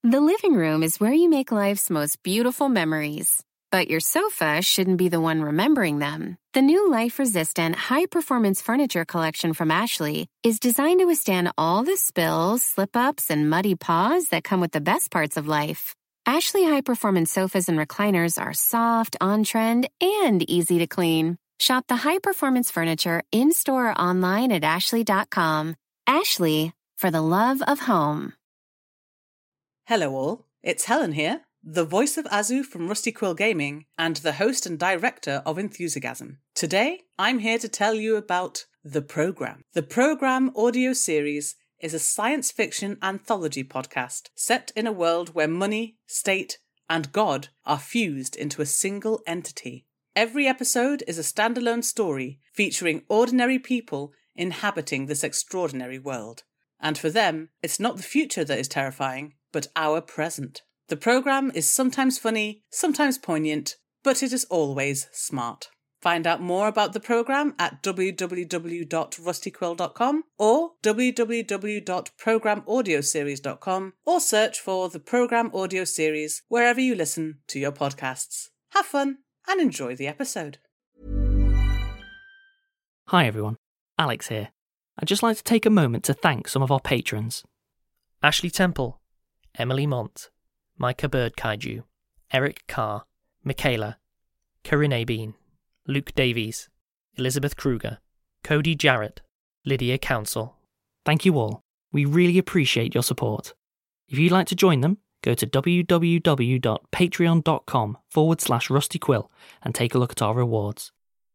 The living room is where you make life's most beautiful memories. But your sofa shouldn't be the one remembering them. The new life-resistant, high-performance furniture collection from Ashley is designed to withstand all the spills, slip-ups, and muddy paws that come with the best parts of life. Ashley high-performance sofas and recliners are soft, on-trend, and easy to clean. Shop the high-performance furniture in-store or online at ashley.com. Ashley, for the love of home. Hello all, it's Helen here, the voice of Azu from Rusty Quill Gaming and the host and director of Enthusiasm. Today, I'm here to tell you about The Programme. The Programme audio series is a science fiction anthology podcast set in a world where money, state, and God are fused into a single entity. Every episode is a standalone story featuring ordinary people inhabiting this extraordinary world. And for them, it's not the future that is terrifying, but our present. The programme is sometimes funny, sometimes poignant, but it is always smart. Find out more about the programme at www.rustyquill.com or www.programmeaudioseries.com or search for the Programme Audio Series wherever you listen to your podcasts. Have fun and enjoy the episode. Hi everyone, Alex here. I'd just like to take a moment to thank some of our patrons. Ashley Temple, Emily Mont, Micah Bird Kaiju, Eric Carr, Michaela, Corinne Bean, Luke Davies, Elizabeth Kruger, Cody Jarrett, Lydia Council. Thank you all. We really appreciate your support. If you'd like to join them, go to www.patreon.com/rustyquill and take a look at our rewards.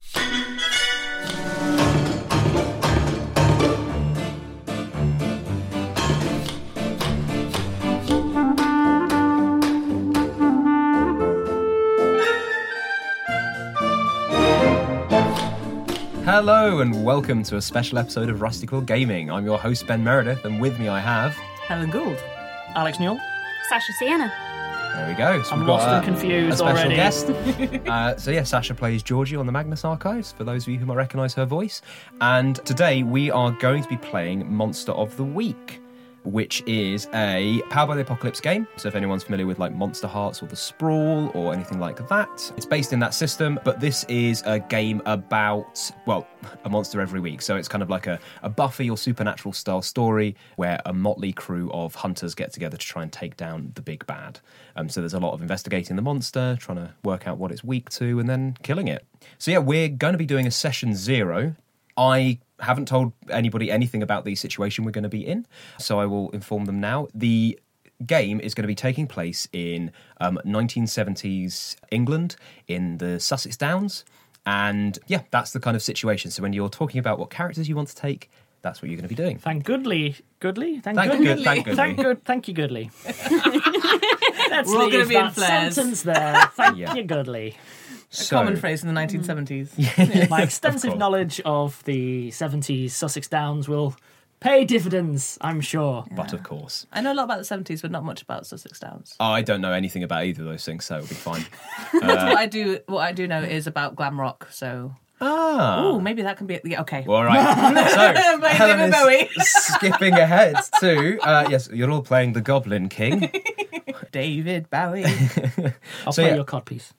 Hello and welcome to a special episode of Rusty Quill Gaming. I'm your host Ben Meredith and with me I have... Helen Gould, Alex Newell, Sasha Sienna. There we go. So I'm we've lost got and confused a special already. guest. Sasha plays Georgie on the Magnus Archives, for those of you who might recognise her voice. And today we are going to be playing Monster of the Week, which is a Powered by the Apocalypse game. So if anyone's familiar with like Monster Hearts or The Sprawl or anything like that, it's based in that system, but this is a game about, well, a monster every week. So it's kind of like a Buffy or Supernatural style story where a motley crew of hunters get together to try and take down the big bad. So there's a lot of investigating the monster, trying to work out what it's weak to, and then killing it. So yeah, we're going to be doing a session 0. I haven't told anybody anything about the situation we're going to be in, so I will inform them now. The game is going to be taking place in 1970s England, in the Sussex Downs, and yeah, that's the kind of situation. So when you're talking about what characters you want to take, that's what you're going to be doing. Thank Goodly. Goodly? Thank you, Goodly. Let's We're all leave gonna be in that flares. sentence there. Thank Yeah. you, Goodly. common phrase in the 1970s. My extensive knowledge of the 70s Sussex Downs will pay dividends, I'm sure. But of course. I know a lot about the 70s, but not much about Sussex Downs. Oh, I don't know anything about either of those things, so it'll be fine. What I do know is about glam rock, so... Oh, maybe that can be... Yeah, okay. Well, all right. So, By Helen David is Bowie. skipping ahead to... yes, you're all playing the Goblin King. David Bowie. I'll So, play yeah. your codpiece.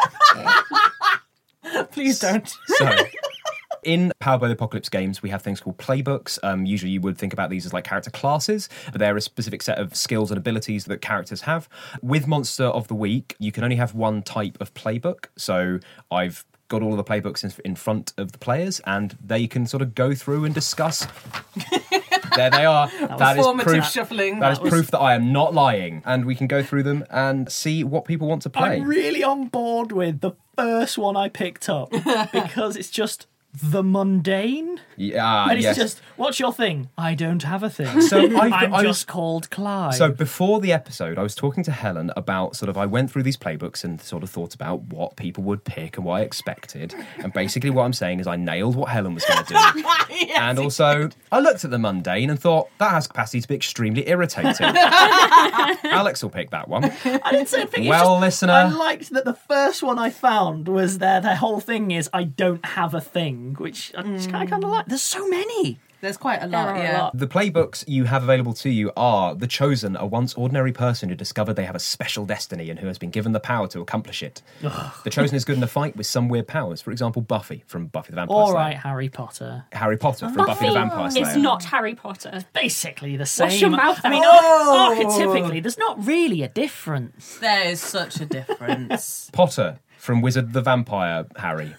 Please don't. So, in Powered by the Apocalypse games, we have things called playbooks. Usually you would think about these as like character classes, but they're a specific set of skills and abilities that characters have. With Monster of the Week, you can only have one type of playbook. So I've got all of the playbooks in front of the players, and they can sort of go through and discuss... There they are. That is Formative proof. shuffling. That is proof that I am not lying, and we can go through them and see what people want to play. I'm really on board with the first one I picked up because it's just the mundane. Yeah, And it's yes. just, what's your thing? I don't have a thing. So I'm I just called Clive. So before the episode, I was talking to Helen about I went through these playbooks and sort of thought about what people would pick and what I expected. And basically what I'm saying is I nailed what Helen was going to do. And also, I looked at the mundane and thought, that has capacity to be extremely irritating. Alex will pick that one. I didn't say pick, Well, listener. I liked that the first one I found was their whole thing is I don't have a thing, which I just kind of like. There's so many. There's quite a There lot, are yeah. a lot. The playbooks you have available to you are The Chosen, a once ordinary person who discovered they have a special destiny and who has been given the power to accomplish it. The Chosen is good in a fight with some weird powers. For example, Buffy from Buffy the Vampire All Slayer. right, Harry Potter. Harry Potter from Buffy the Vampire Slayer. It's not Harry Potter. Basically the same. Wash your mouth I mean, out. archetypically, there's not really a difference. There is such a difference. Potter from Wizard the Vampire Harry.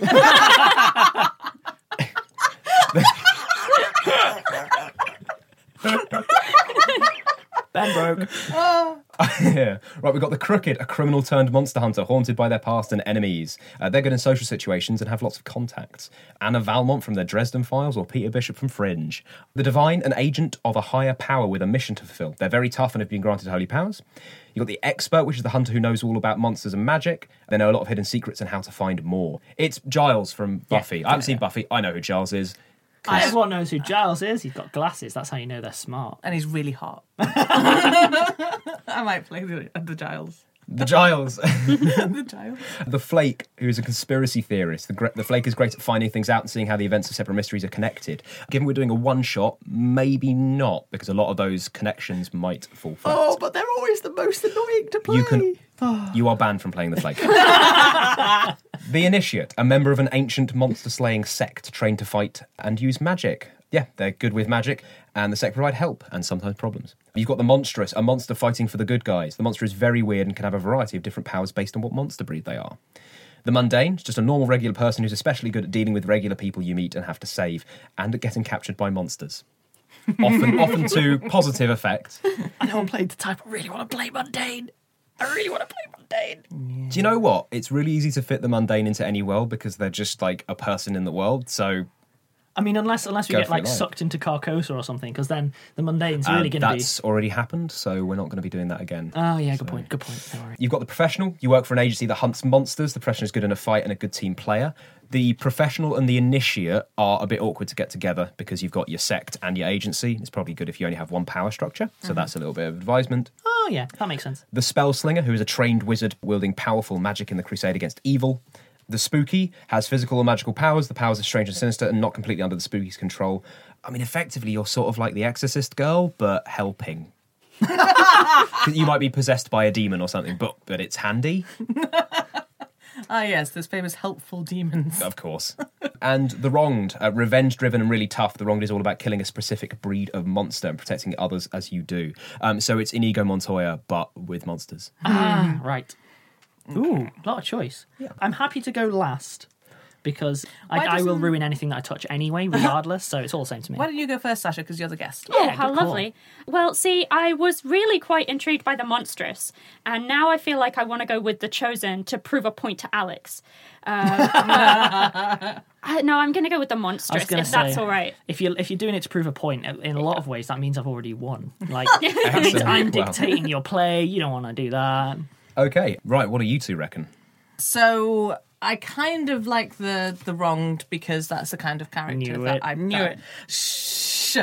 Ben broke. Yeah. Right, we've got the Crooked, a criminal turned monster hunter haunted by their past and enemies. They're good in social situations and have lots of contacts. Anna Valmont from the Dresden Files or Peter Bishop from Fringe. The Divine, an agent of a higher power with a mission to fulfill. They're very tough and have been granted holy powers. You've got the Expert, which is the hunter who knows all about monsters and magic. They know a lot of hidden secrets and how to find more. It's Giles from Buffy. I haven't seen Buffy. I know who Giles is. Everyone knows who Giles is. He's got glasses. That's how you know they're smart. And he's really hot. I might play the Giles. The Giles. The Giles. The Flake, who is a conspiracy theorist. The Flake is great at finding things out and seeing how the events of separate mysteries are connected. Given we're doing a one-shot, maybe not, because a lot of those connections might fall flat. Oh, but they're always the most annoying to play. You are banned from playing the Flake. The Initiate, a member of an ancient monster-slaying sect trained to fight and use magic. Yeah, they're good with magic, and the sect provide help and sometimes problems. You've got the Monstrous, a monster fighting for the good guys. The monster is very weird and can have a variety of different powers based on what monster breed they are. The Mundane, just a normal, regular person who's especially good at dealing with regular people you meet and have to save, and at getting captured by monsters. Often to positive effect. I know I'm playing the type I really want to play Mundane. I really want to play Mundane. Do you know what? It's really easy to fit the Mundane into any world because they're just like a person in the world, so... I mean, unless we Go get for like it, like. sucked into Carcosa or something, because then the Mundane's really going to be... That's already happened, so we're not going to be doing that again. Oh, yeah, good point. Don't worry. You've got the Professional. You work for an agency that hunts monsters. The Professional is good in a fight and a good team player. The Professional and the Initiate are a bit awkward to get together because you've got your sect and your agency. It's probably good if you only have one power structure, so that's a little bit of advisement. Oh, yeah, that makes sense. The Spellslinger, who is a trained wizard wielding powerful magic in the crusade against evil. The Spooky has physical or magical powers. The powers are strange and sinister and not completely under the Spooky's control. I mean, effectively, you're sort of like the Exorcist girl, but helping. You might be possessed by a demon or something, but it's handy. Ah, yes, those famous helpful demons. Of course. And the Wronged, revenge-driven and really tough. The Wronged is all about killing a specific breed of monster and protecting others as you do. So it's Inigo Montoya, but with monsters. Ah, right. Ooh, a lot of choice. Yeah. I'm happy to go last because I will ruin anything that I touch anyway, regardless, so it's all the same to me. Why don't you go first, Sasha, because you're the guest? Oh, Yeah, how good call. lovely. Well, see, I was really quite intrigued by the Monstrous, and now I feel like I want to go with the Chosen to prove a point to Alex. No, I'm going to go with the Monstrous, if that's all right. If you're doing it to prove a point, in a lot of ways, that means I've already won. Like, that means I'm dictating your play. You don't want to do that. Okay, right, what do you two reckon? So I kind of like the Wronged because that's the kind of character Knew that it. I Knew it. Shh.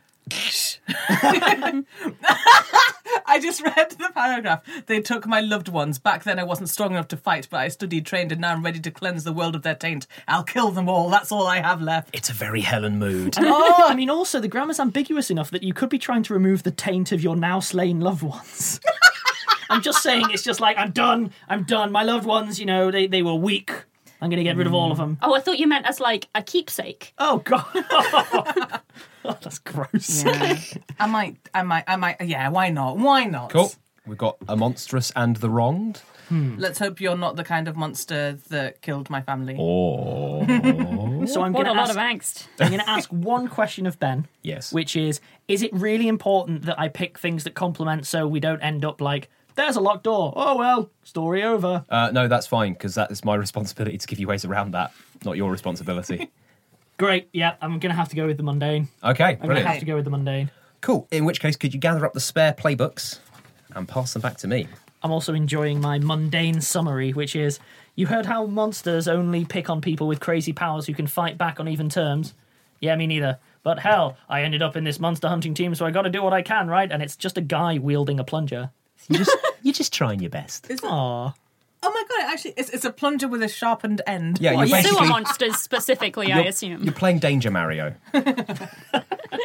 I just read the paragraph. They took my loved ones. Back then I wasn't strong enough to fight, but I studied, trained, and now I'm ready to cleanse the world of their taint. I'll kill them all. That's all I have left. It's a very Helen mood. I mean, also, the grammar's ambiguous enough that you could be trying to remove the taint of your now slain loved ones. I'm just saying, it's just like, I'm done. My loved ones, they were weak. I'm going to get rid of all of them. Oh, I thought you meant as, like, a keepsake. Oh, God. Oh, that's gross. Yeah. I might. Yeah, why not? Why not? Cool. We've got a Monstrous and the Wronged. Let's hope you're not the kind of monster that killed my family. Oh. So I'm What going a to lot of angst. I'm going to ask one question of Ben. Yes. Which is it really important that I pick things that complement so we don't end up like, there's a locked door. Oh, well, story over. No, that's fine, because that is my responsibility to give you ways around that, not your responsibility. Great, yeah, I'm going to have to go with the mundane. Okay, I'm going to brilliant. have to go with the mundane. Cool. In which case, could you gather up the spare playbooks and pass them back to me? I'm also enjoying my mundane summary, which is, you heard how monsters only pick on people with crazy powers who can fight back on even terms? Yeah, me neither. But hell, I ended up in this monster hunting team, so I got to do what I can, right? And it's just a guy wielding a plunger. You're just trying your best. Aww. Oh my god! Actually, it's a plunger with a sharpened end. Yeah, Well, you're sewer basically monsters specifically, I assume. you're playing Danger Mario.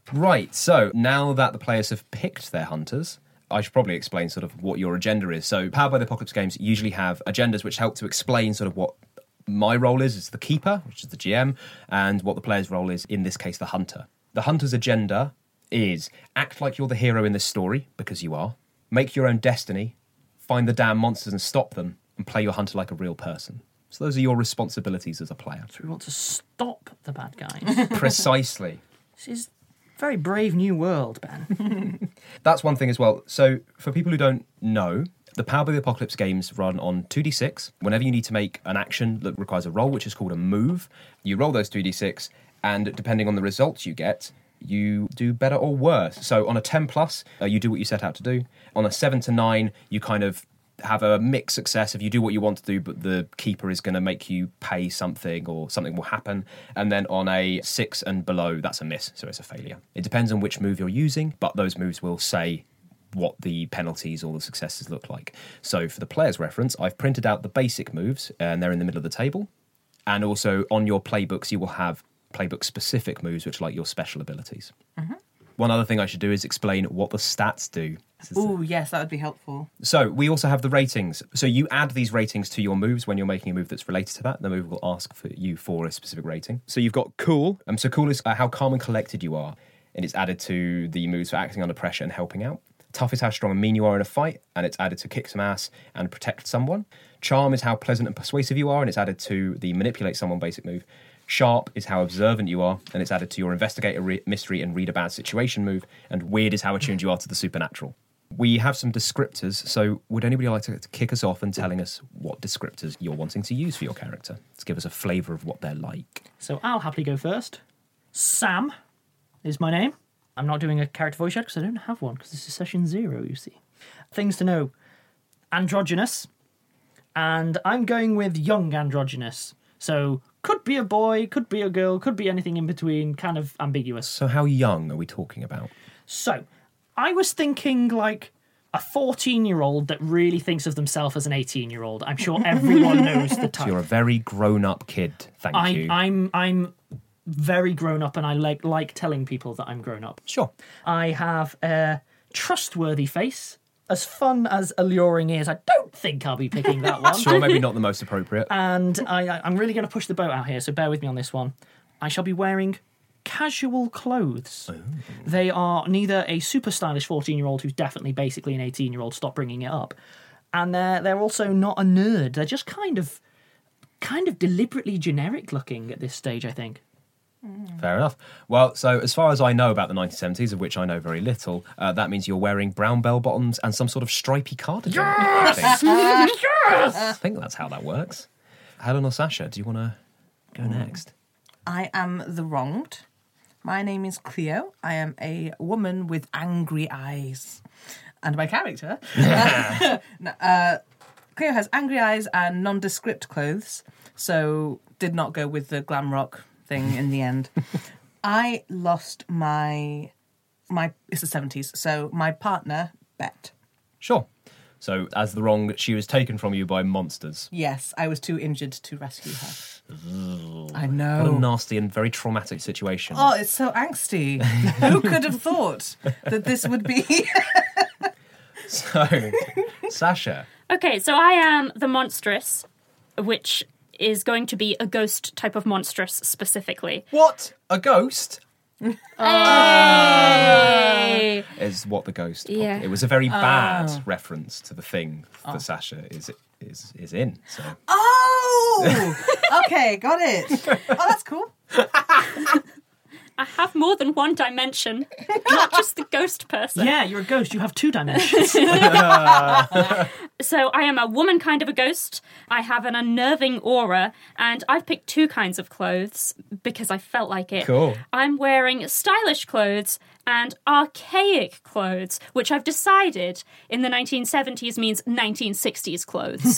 Right, so now that the players have picked their hunters, I should probably explain sort of what your agenda is. So Powered by the Apocalypse games usually have agendas which help to explain sort of what my role is the keeper, which is the GM, and what the player's role is, in this case, the hunter. The hunter's agenda is act like you're the hero in this story, because you are, make your own destiny, find the damn monsters and stop them, and play your hunter like a real person. So those are your responsibilities as a player. So we want to stop the bad guys. Precisely. This is a very brave new world, Ben. That's one thing as well. So for people who don't know, the Powered by the Apocalypse games run on 2d6. Whenever you need to make an action that requires a roll, which is called a move, you roll those 2d6, and depending on the results you get, you do better or worse. So on a 10 plus, you do what you set out to do. On a 7 to 9, you kind of have a mixed success if you do what you want to do, but the keeper is going to make you pay something or something will happen. And then on a 6 and below, that's a miss, so it's a failure. It depends on which move you're using, but those moves will say what the penalties or the successes look like. So for the player's reference, I've printed out the basic moves, and they're in the middle of the table. And also on your playbooks, you will have playbook-specific moves, which are like your special abilities. Mm-hmm. One other thing I should do is explain what the stats do. Oh, yes, that would be helpful. So we also have the ratings. So you add these ratings to your moves when you're making a move that's related to that. The move will ask for you for a specific rating. So you've got cool. So cool is how calm and collected you are, and it's added to the moves for acting under pressure and helping out. Tough is how strong and mean you are in a fight, and it's added to kick some ass and protect someone. Charm is how pleasant and persuasive you are, and it's added to the manipulate someone basic move. Sharp is how observant you are, and it's added to your investigate a mystery and read a bad situation move. And weird is how attuned you are to the supernatural. We have some descriptors, so would anybody like to kick us off and telling us what descriptors you're wanting to use for your character? To give us a flavour of what they're like. So I'll happily go first. Sam is my name. I'm not doing a character voice yet because I don't have one, because this is session 0, you see. Things to know. Androgynous. And I'm going with young androgynous. So could be a boy, could be a girl, could be anything in between, kind of ambiguous. So how young are we talking about? So I was thinking like a 14-year-old that really thinks of themselves as an 18-year-old. I'm sure everyone knows the type. So you're a very grown-up kid, thank you. I'm very grown up, and I like telling people that I'm grown up. Sure. I have a trustworthy face. As fun as alluring is, I don't think I'll be picking that one. Sure, maybe not the most appropriate. And I'm really going to push the boat out here, so bear with me on this one. I shall be wearing casual clothes. Ooh. They are neither a super stylish 14-year-old who's definitely basically an 18-year-old, stop bringing it up, and they're also not a nerd. They're just kind of deliberately generic looking at this stage, I think. Fair enough. Well, so as far as I know about the 1970s, of which I know very little, that means you're wearing brown bell-bottoms and some sort of stripy cardigan. Yes! Yes! I think that's how that works. Helen or Sasha, do you want to go next? I am the wronged. My name is Cleo. I am a woman with angry eyes. And my character... Cleo has angry eyes and nondescript clothes, so did not go with the glam rock thing in the end. I lost my it's the 70s, so my partner, Bet. Sure. So, as the wrong, she was taken from you by monsters. Yes, I was too injured to rescue her. I know. What a nasty and very traumatic situation. Oh, it's so angsty. Who could have thought that this would be... So, Sasha. Okay, so I am the monstrous, which is going to be a ghost type of monstrous specifically. What? A ghost? Hey! Is what the ghost. Yeah. It was a very bad reference to the thing that Sasha is in. So. Oh! Okay, got it. Oh, that's cool. I have more than one dimension, not just the ghost person. Yeah, you're a ghost. You have 2 dimensions. So I am a woman kind of a ghost. I have an unnerving aura, and I've picked 2 kinds of clothes because I felt like it. Cool. I'm wearing stylish clothes and archaic clothes, which I've decided in the 1970s means 1960s clothes.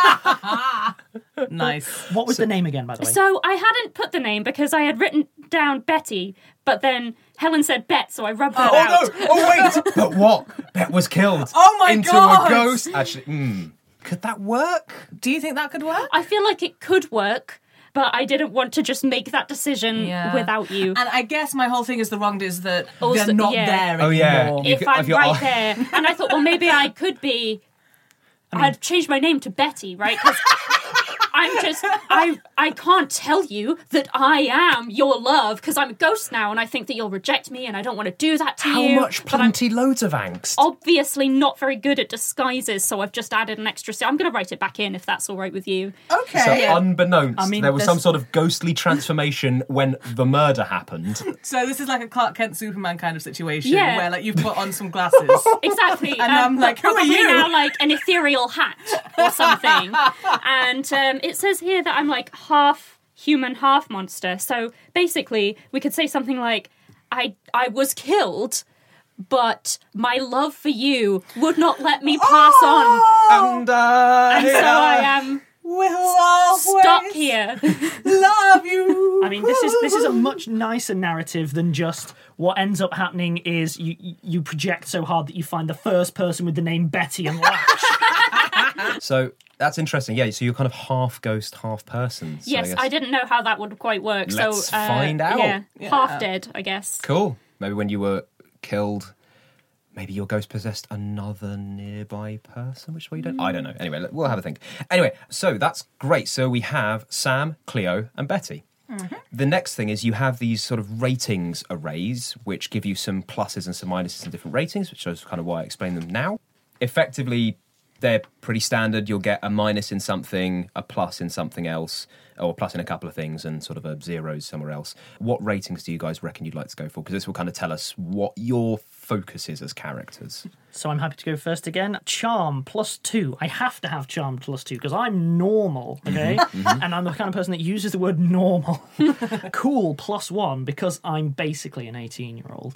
Nice. What was the name again, by the way? So I hadn't put the name because I had written down Betty, but then Helen said Bet, so I rubbed that out. No! Oh, wait! But what? Bet was killed. Oh, my into God! a ghost. Actually, could that work? Do you think that could work? I feel like it could work. but I didn't want to just make that decision without you. And I guess my whole thing is the wronged is that Also, they're not yeah. there Oh, yeah. anymore. You If could- I'm if you're- right there. And I thought, well, maybe I could be... I'd change my name to Betty, right? Because I'm just... I can't tell you that I am your love because I'm a ghost now and I think that you'll reject me and I don't want to do that to How you. much? But I'm Plenty loads of angst. obviously not very good at disguises, so I've just added an extra... I'm going to write it back in if that's all right with you. Okay. So unbeknownst, I mean, there was there's- some sort of ghostly transformation when the murder happened. So this is like a Clark Kent Superman kind of situation Yeah. where like you've put on some glasses. Exactly. And I'm like, who are probably you? now like an ethereal hat or something. And it says here that I'm like half human, half monster. So basically, we could say something like, I was killed, but my love for you would not let me pass on. And So I am We'll always stuck here. love you. I mean, this is a much nicer narrative than just what ends up happening is you project so hard that you find the first person with the name Betty and latch. So that's interesting. Yeah, so you're kind of half ghost, half person. So Yes, guess- I didn't know how that would quite work. Let's so find out. Yeah, half dead, I guess. Cool. Maybe when you were killed, maybe your ghost possessed another nearby person, which way you don't... I don't know. Anyway, we'll have a think. Anyway, so that's great. So we have Sam, Cleo, and Betty. The next thing is you have these sort of ratings arrays, which give you some pluses and some minuses and different ratings, which is kind of why I explain them now. Effectively, they're pretty standard. You'll get a minus in something, a plus in something else, or a plus in a couple of things, and sort of a zeros somewhere else. What ratings do you guys reckon you'd like to go for? Because this will kind of tell us what your focus is as characters. So I'm happy to go first again. Charm +2. I have to have charm +2 because I'm normal, okay? And I'm the kind of person that uses the word normal. Cool +1 because I'm basically an 18-year-old.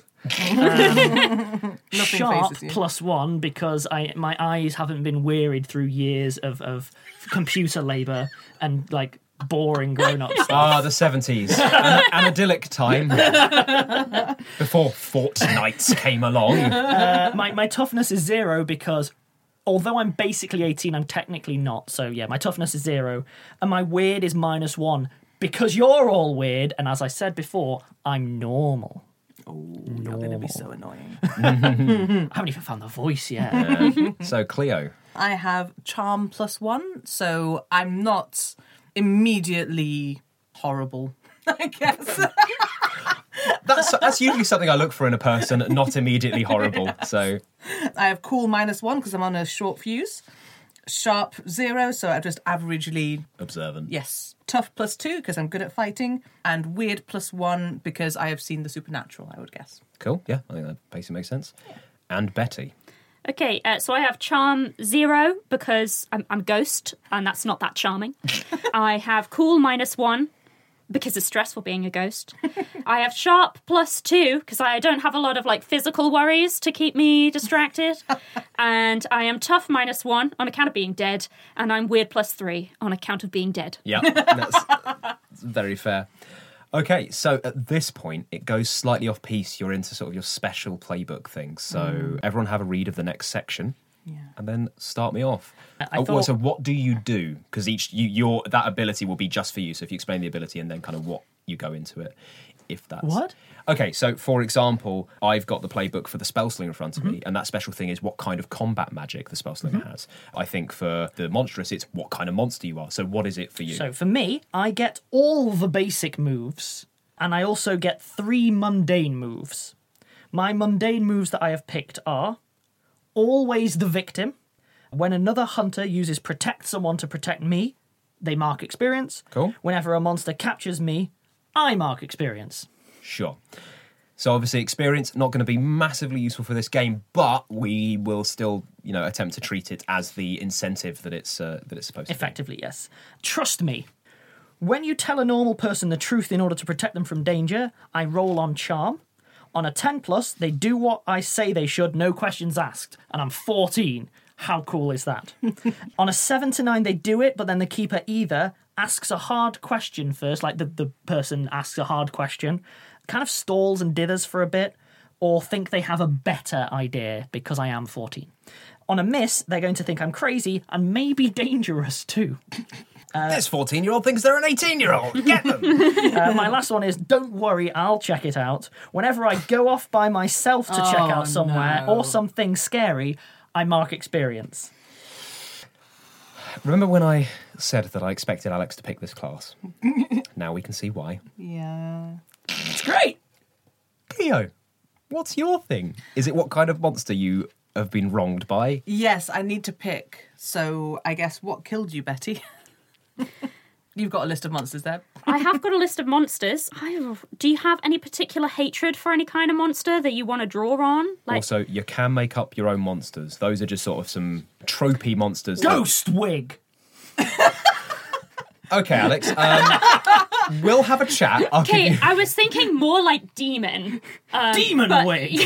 Sharp phases you. +1 because my eyes haven't been wearied through years of computer labour and like boring grown-up stuff. Ah, the 70s. An idyllic time. Before fortnights came along. My toughness is 0 because although I'm basically 18, I'm technically not. So yeah, my toughness is 0. And my weird is -1 because you're all weird. And as I said before, I'm normal. You're going to be so annoying. I haven't even found the voice yet. So, Cleo. I have charm +1, so I'm not immediately horrible, I guess. That's usually something I look for in a person, not immediately horrible. So, I have cool -1 because I'm on a short fuse. Sharp 0, so I'm just averagely, observant. yes. Tough +2 because I'm good at fighting. And weird +1 because I have seen the supernatural, I would guess. Cool. Yeah, I think that basically makes sense. And Betty. Okay, so I have charm 0 because I'm ghost, and that's not that charming. I have cool -1 because it's stressful being a ghost. I have sharp +2 because I don't have a lot of like physical worries to keep me distracted. And I am tough -1 on account of being dead, and I'm weird +3 on account of being dead. Yeah, that's very fair. Okay, so at this point, it goes slightly off piece. You're into sort of your special playbook things. So everyone have a read of the next section, and then start me off. So what do you do? Because your that ability will be just for you. So if you explain the ability and then kind of what you go into it, if that's... What? Okay, so for example, I've got the playbook for the Spellslinger in front of me, and that special thing is what kind of combat magic the Spellslinger has. I think for the Monstrous, it's what kind of monster you are. So what is it for you? So for me, I get all the basic moves, and I also get 3 mundane moves. My mundane moves that I have picked are always the victim. When another hunter uses protect someone to protect me, they mark experience. Cool. Whenever a monster captures me, I mark experience. Sure. So obviously experience not going to be massively useful for this game, but we will still, attempt to treat it as the incentive that it's supposed to Effectively, yes. Trust me. When you tell a normal person the truth in order to protect them from danger, I roll on charm. On a 10+, they do what I say they should, no questions asked. And I'm 14. How cool is that? On a 7 to 9, they do it, but then the keeper either asks a hard question first, like the person asks a hard question, kind of stalls and dithers for a bit, or think they have a better idea because I am 14. On a miss, they're going to think I'm crazy and maybe dangerous too. This 14-year-old thinks they're an 18-year-old. Get them. My last one is, don't worry, I'll check it out. Whenever I go off by myself to check out somewhere or something scary, I mark experience. Remember when I said that I expected Alex to pick this class? Now we can see why. Yeah. It's great. Cleo, what's your thing? Is it what kind of monster you have been wronged by? Yes, I need to pick. So I guess what killed you, Betty? You've got a list of monsters there. I have got a list of monsters. Do you have any particular hatred for any kind of monster that you want to draw on? Also, you can make up your own monsters. Those are just sort of some tropey monsters. Ghost wig. Okay, Alex. We'll have a chat. Okay, I was thinking more like demon. Demon wig.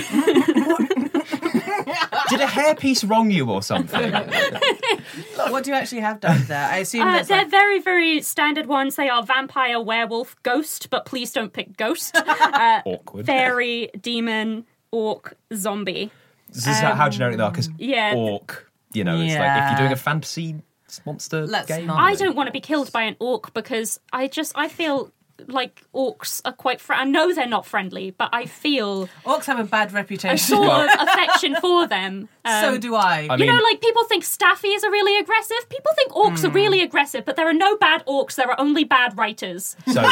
Did a hairpiece wrong you or something? What do you actually have down there? I assume that's they're very, very standard ones. They are vampire, werewolf, ghost, but please don't pick ghost. Awkward. Fairy, demon, orc, zombie. This is how generic they are, because Yeah. orc, it's like if Yeah. you're doing a fantasy monster Let's game. not. I don't want to be killed by an orc because I feel like orcs are quite I know they're not friendly, but I feel Orcs have a bad a reputation. sort of affection for them. So do I. I You know, mean- like people think staffies are really aggressive. People think orcs are really aggressive, but there are no bad orcs. There are only bad writers. So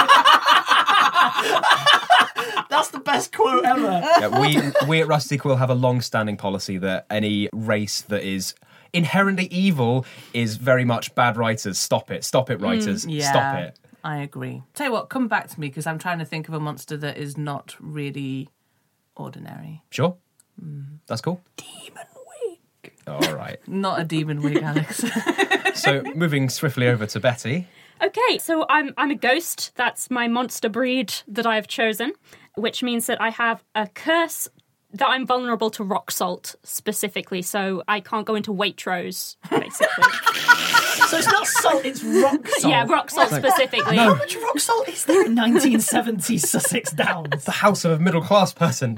That's the best quote ever. yeah, we at Rusty Quill have a long-standing policy that any race that is inherently evil is very much bad writers. Stop it, writers. Yeah, Stop it. I agree. Tell you what, come back to me because I'm trying to think of a monster that is not really ordinary. Sure, that's cool. Demon wig. All right. Not a demon wig, Alex. So moving swiftly over to Betty. Okay, so I'm a ghost. That's my monster breed that I have chosen, which means that I have a curse that I'm vulnerable to rock salt specifically, so I can't go into Waitrose, basically. So it's not salt, it's rock salt. Yeah, rock salt specifically. How much rock salt is there in 1970s Sussex Downs? The house of a middle-class person.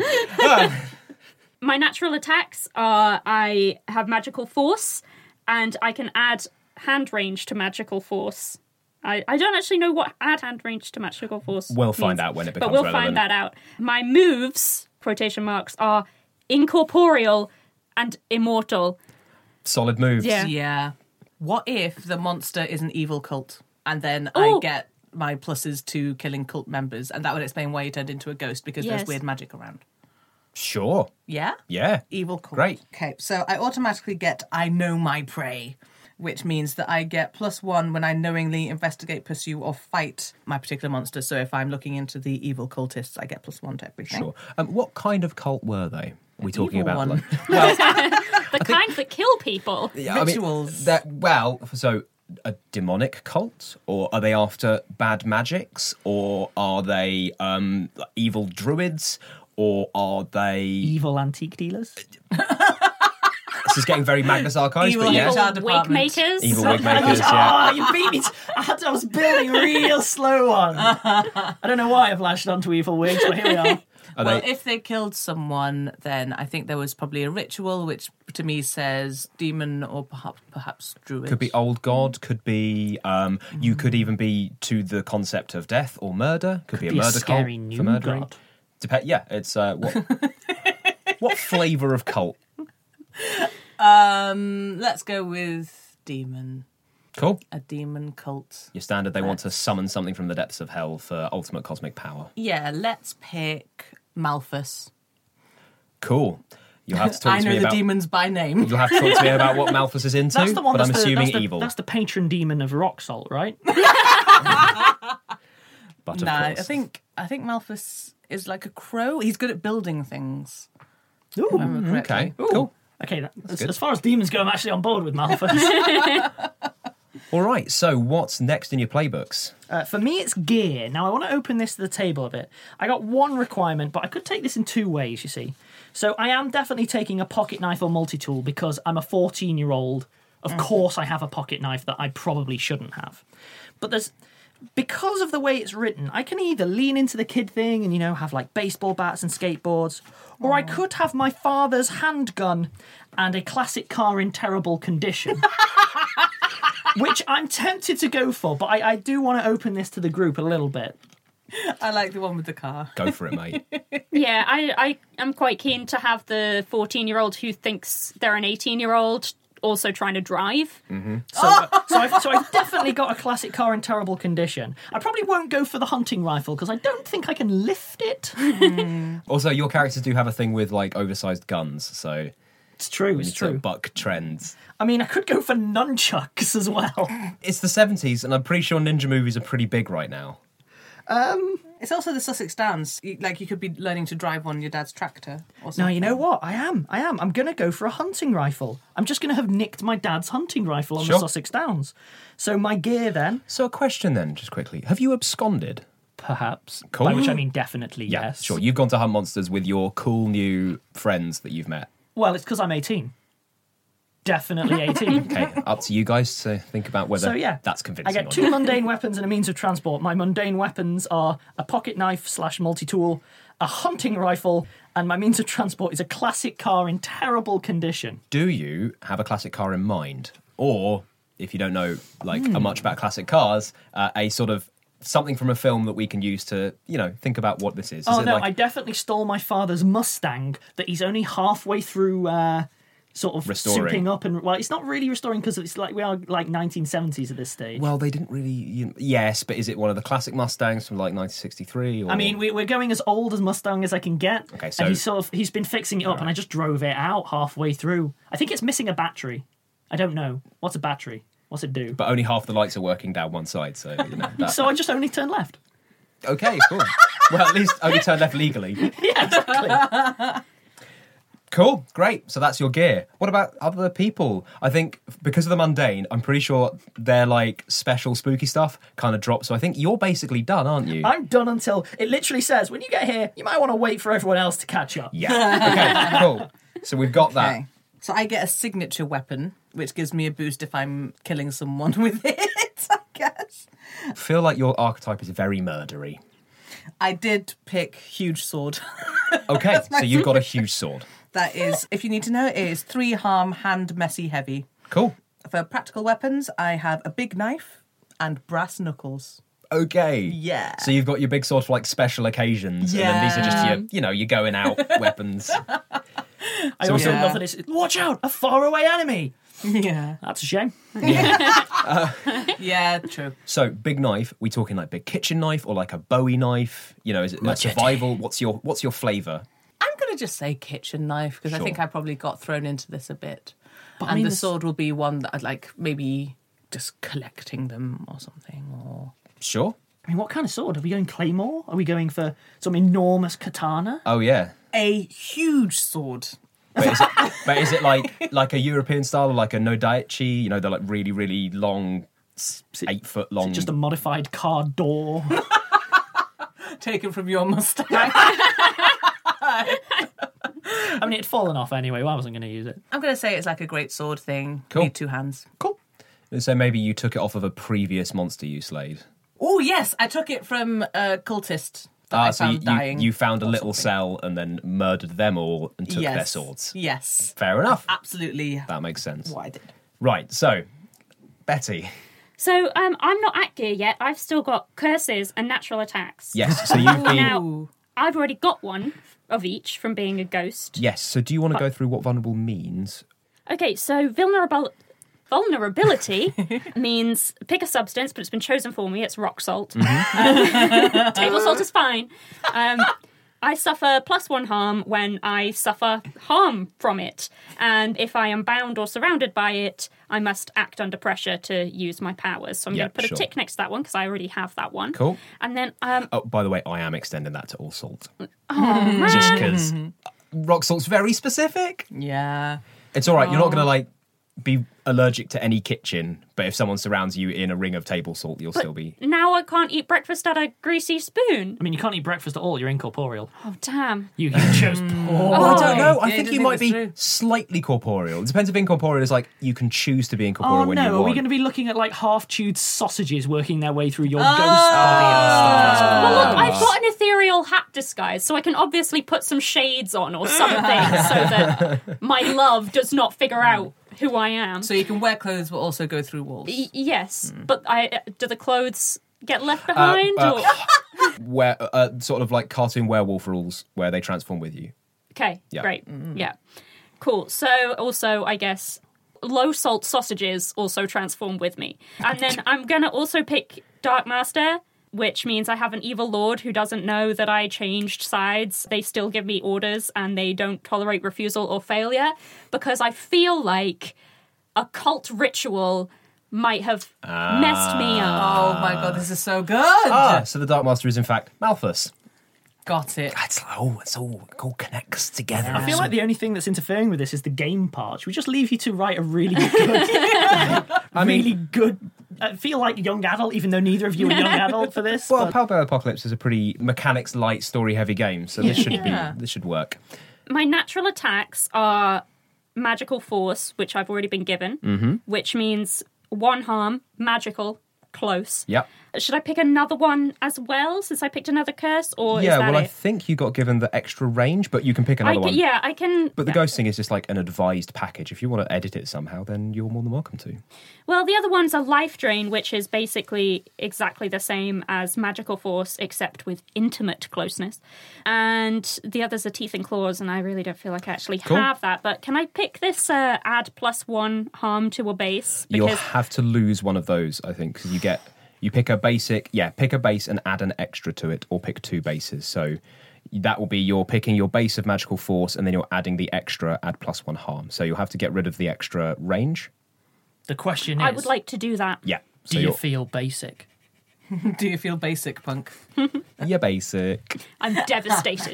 My natural attacks are I have magical force, and I can add hand range to magical force. I don't actually know what add hand range to magical force We'll find means, out when it becomes but we'll relevant. find that out. My moves, quotation marks, are incorporeal and immortal. Solid moves. Yeah. Yeah. What if the monster is an evil cult and then I get my pluses to killing cult members, and that would explain why you turned into a ghost because Yes. there's weird magic around. Sure. Yeah? Yeah. Evil cult. Great. Okay, so I automatically get I know my prey, which means that I get +1 when I knowingly investigate, pursue, or fight my particular monster. So if I'm looking into the evil cultists, I get +1 to everything. Sure. What kind of cult were they? Are we talking evil about? one. Well, The kind that kill people. yeah, I mean, Rituals. so a demonic cult, or are they after bad magics, or are they evil druids, or are they? Evil antique dealers? This is getting very Magnus Archives, Evil but yeah. HR Evil wig department. makers. Evil wig makers, yeah. Oh, you beat me. I was building a real slow one. I don't know why I've lashed onto evil wigs, but here we are. Are Well, they? if they killed someone, then I think there was probably a ritual, which to me says demon or perhaps druid. Could be old god. Could be. You could even be to the concept of death or murder. Could be a be a murder scary cult new for murdering. god. Yeah, it's what flavour of cult? Let's go with demon. Cool. A demon cult. Your standard. They want to summon something from the depths of hell for ultimate cosmic power. Yeah, let's pick Malthus. Cool. You'll have to talk I to know me the about. demons by name. You'll have to talk to me about what Malthus is into. That's the one but I'm that's assuming that's evil. That's the patron demon of rock salt, right? But of Nah, course. I think Malthus is like a crow. He's good at building things. Ooh. if I remember correctly. Okay. Cool. Okay, good. as far as demons go, I'm actually on board with Malthus. All right. So what's next in your playbooks? For me, it's gear. Now, I want to open this to the table a bit. I got one requirement, but I could take this in two ways, you see. So I am definitely taking a pocket knife or multi-tool because I'm a 14-year-old. Of course I have a pocket knife that I probably shouldn't have. But because of the way it's written, I can either lean into the kid thing and, have like baseball bats and skateboards, or I could have my father's handgun and a classic car in terrible condition. which I'm tempted to go for, but I do want to open this to the group a little bit. I like the one with the car. Go for it, mate. Yeah, I am quite keen to have the 14-year-old who thinks they're an 18-year-old also trying to drive. So I've definitely got a classic car in terrible condition. I probably won't go for the hunting rifle because I don't think I can lift it. Also, your characters do have a thing with like oversized guns, so It's true, we it's need to true. buck trends. I mean, I could go for nunchucks as well. It's the 70s, and I'm pretty sure ninja movies are pretty big right now. It's also the Sussex Downs. You could be learning to drive on your dad's tractor or something. Now, you know what? I am. I'm going to go for a hunting rifle. I'm just going to have nicked my dad's hunting rifle on Sure. the Sussex Downs. So my gear then, So a question then, just quickly. Have you absconded? perhaps. Cool. By which I mean definitely, Yeah, yes. sure. You've gone to hunt monsters with your cool new friends that you've met. Well, it's because I'm 18. Definitely 18. Okay, up to you guys to think about whether So yeah, that's I convincing get or 2 not. mundane weapons and a means of transport. My mundane weapons are a pocket knife / multi-tool, a hunting rifle, and my means of transport is a classic car in terrible condition. Do you have a classic car in mind? Or, if you don't know much about classic cars, a sort of something from a film that we can use to, think about what this is? Oh it no, like I definitely stole my father's Mustang that he's only halfway through sort of Restoring. souping up. And well, it's not really restoring because it's like we are like 1970s at this stage. Well, they didn't really... yes, but is it one of the classic Mustangs from like 1963? Or... I mean, we're going as old as Mustang as I can get. Okay, so- and he's been fixing it up, and I just drove it out halfway through. I think it's missing a battery. I don't know. What's a battery? What's it do? But only half the lights are working down one side, so, that... So I just only turn left. Okay, cool. Well, at least only turn left legally. Yeah, exactly. Cool, great. So that's your gear. What about other people? I think because of the mundane, I'm pretty sure their like special spooky stuff kind of drops. So I think you're basically done, aren't you? I'm done until it literally says when you get here, you might want to wait for everyone else to catch up. Yeah. Okay, cool. So we've got that. Okay. So I get a signature weapon, which gives me a boost if I'm killing someone with it, I guess. I feel like your archetype is very murdery. I did pick huge sword. Okay, so you've got a huge sword. That is, if you need to know, it is 3 harm, hand, messy, heavy. Cool. For practical weapons, I have a big knife and brass knuckles. Okay. Yeah. So you've got your big sword for like special occasions, and then these are just your, your going out weapons. I also Yeah. love that it's watch out, a faraway enemy. Yeah. That's a shame. Yeah, true. So big knife. We talking like big kitchen knife or like a Bowie knife? Is it like survival? What's your flavour? I'm going to just say kitchen knife because Sure. I think I probably got thrown into this a bit. But I And mean, the this- sword will be one that I'd like maybe just collecting them or something. Or Sure. I mean, what kind of sword? Are we going claymore? Are we going for some enormous katana? Oh yeah. a huge sword. But is it like a European style or like a Nodaichi? They're like really, really long, 8 foot long. Just a modified car door. Taken from your Mustang. I mean, it'd fallen off anyway. Well, I wasn't going to use it. I'm going to say it's like a great sword thing. Cool. Need 2 hands. Cool. So maybe you took it off of a previous monster you slayed. Oh, yes. I took it from a cultist that I So found dying. you found a or little something. cell and then murdered them all and took Yes. their swords. Yes. Fair enough. Absolutely. That makes sense. What I did. Right, so, Betty. So I'm not at gear yet. I've still got curses and natural attacks. Yes, so you've been... Now, I've already got one of each from being a ghost. Yes, so do you want to go through what vulnerable means? Okay, so vulnerability means pick a substance, but it's been chosen for me. It's rock salt. Table salt is fine. I suffer +1 harm when I suffer harm from it. And if I am bound or surrounded by it, I must act under pressure to use my powers. So I'm Yeah, going to put sure. a tick next to that one because I already have that one. Cool. And then, Oh, by the way, I am extending that to all salt. man. Just because rock salt's very specific. Yeah. It's all right, you're not going to, like, be allergic to any kitchen, but if someone surrounds you in a ring of table salt, you'll still be... Now I can't eat breakfast out of a greasy spoon. I mean, you can't eat breakfast at all. You're incorporeal. Oh, damn. You chose poor. I don't know. I Yeah, think I you think might it's be true. slightly corporeal. It depends if incorporeal is like you can choose to be incorporeal Oh when you no, want. are we going to be looking at like half-chewed sausages working their way through your Oh. ghost body and stuff? Well, look, I've got an ethereal hat disguise, so I can obviously put some shades on or something so that my love does not figure out who I am. So you can wear clothes but also go through walls. Yes, but do the clothes get left behind? Or... Where sort of like cartoon werewolf rules where they transform with you. Okay, great. Yeah. Cool. So also, I guess, low salt sausages also transform with me. And then I'm going to also pick Dark Master, which means I have an evil lord who doesn't know that I changed sides. They still give me orders and they don't tolerate refusal or failure because I feel like a cult ritual might have messed me up. Oh my god, this is so good! So the Dark Master is in fact Malthus. Got it. It all connects together. I feel like the only thing that's interfering with this is the game part. Should we just leave you to write a really good, I feel like young adult, even though neither of you are young adult for this. Well, Palpable Apocalypse is a pretty mechanics light, story heavy game, so this should work. My natural attacks are magical force, which I've already been given, which means 1 harm, magical, close. Yep. Should I pick another one as well, since I picked another curse, or is that I think you got given the extra range, but you can pick another one. Yeah, I can... But the ghost thing is just like an advised package. If you want to edit it somehow, then you're more than welcome to. Well, the other one's a life drain, which is basically exactly the same as magical force, except with intimate closeness. And the other's a teeth and claws, and I really don't feel like I actually have that. But can I pick this add +1 harm to a base? You'll have to lose one of those, I think, because you pick a basic, pick a base and add an extra to it, or pick 2 bases. So that will be you're picking your base of magical force, and then you're adding the extra, add +1 harm. So you'll have to get rid of the extra range. The question is... I would like to do that. Yeah. Do you feel basic? Do you feel basic, punk? You're basic. I'm devastated.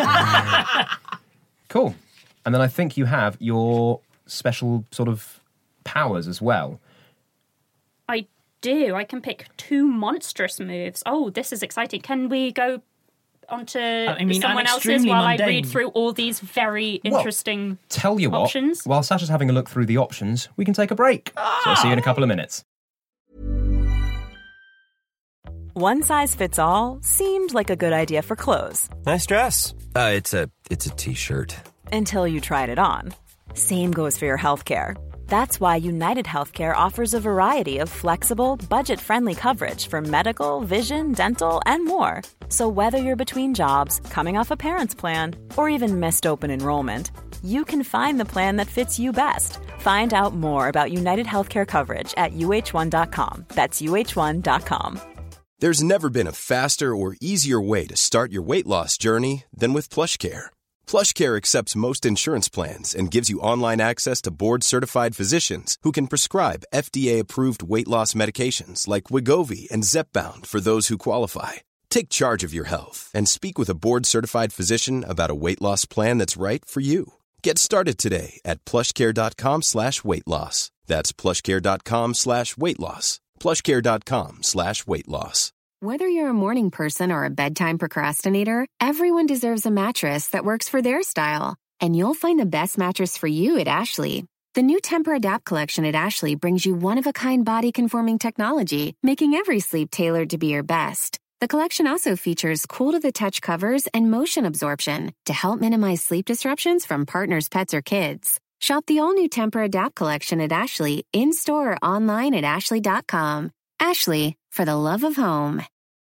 Cool. And then I think you have your special sort of powers as well. I do. I can pick 2 monstrous moves. Oh, this is exciting. Can we go on to someone else's while I read through all these very interesting tell you options? What, while Sasha's having a look through the options, we can take a break. So I'll see you in a couple of minutes. One size fits all seemed like a good idea for clothes. Nice dress. It's a t-shirt. Until you tried it on. Same goes for your healthcare. That's why United Healthcare offers a variety of flexible, budget-friendly coverage for medical, vision, dental, and more. So whether you're between jobs, coming off a parent's plan, or even missed open enrollment, you can find the plan that fits you best. Find out more about United Healthcare coverage at uh1.com. That's uh1.com. There's never been a faster or easier way to start your weight loss journey than with PlushCare. PlushCare accepts most insurance plans and gives you online access to board-certified physicians who can prescribe FDA-approved weight loss medications like Wegovy and Zepbound for those who qualify. Take charge of your health and speak with a board-certified physician about a weight loss plan that's right for you. Get started today at plushcare.com/weight-loss. That's plushcare.com/weight-loss. plushcare.com/weight-loss. Whether you're a morning person or a bedtime procrastinator, everyone deserves a mattress that works for their style. And you'll find the best mattress for you at Ashley. The new Temper-Adapt collection at Ashley brings you one-of-a-kind body-conforming technology, making every sleep tailored to be your best. The collection also features cool-to-the-touch covers and motion absorption to help minimize sleep disruptions from partners, pets, or kids. Shop the all-new Temper-Adapt collection at Ashley, in-store or online at ashley.com. Ashley, for the love of home.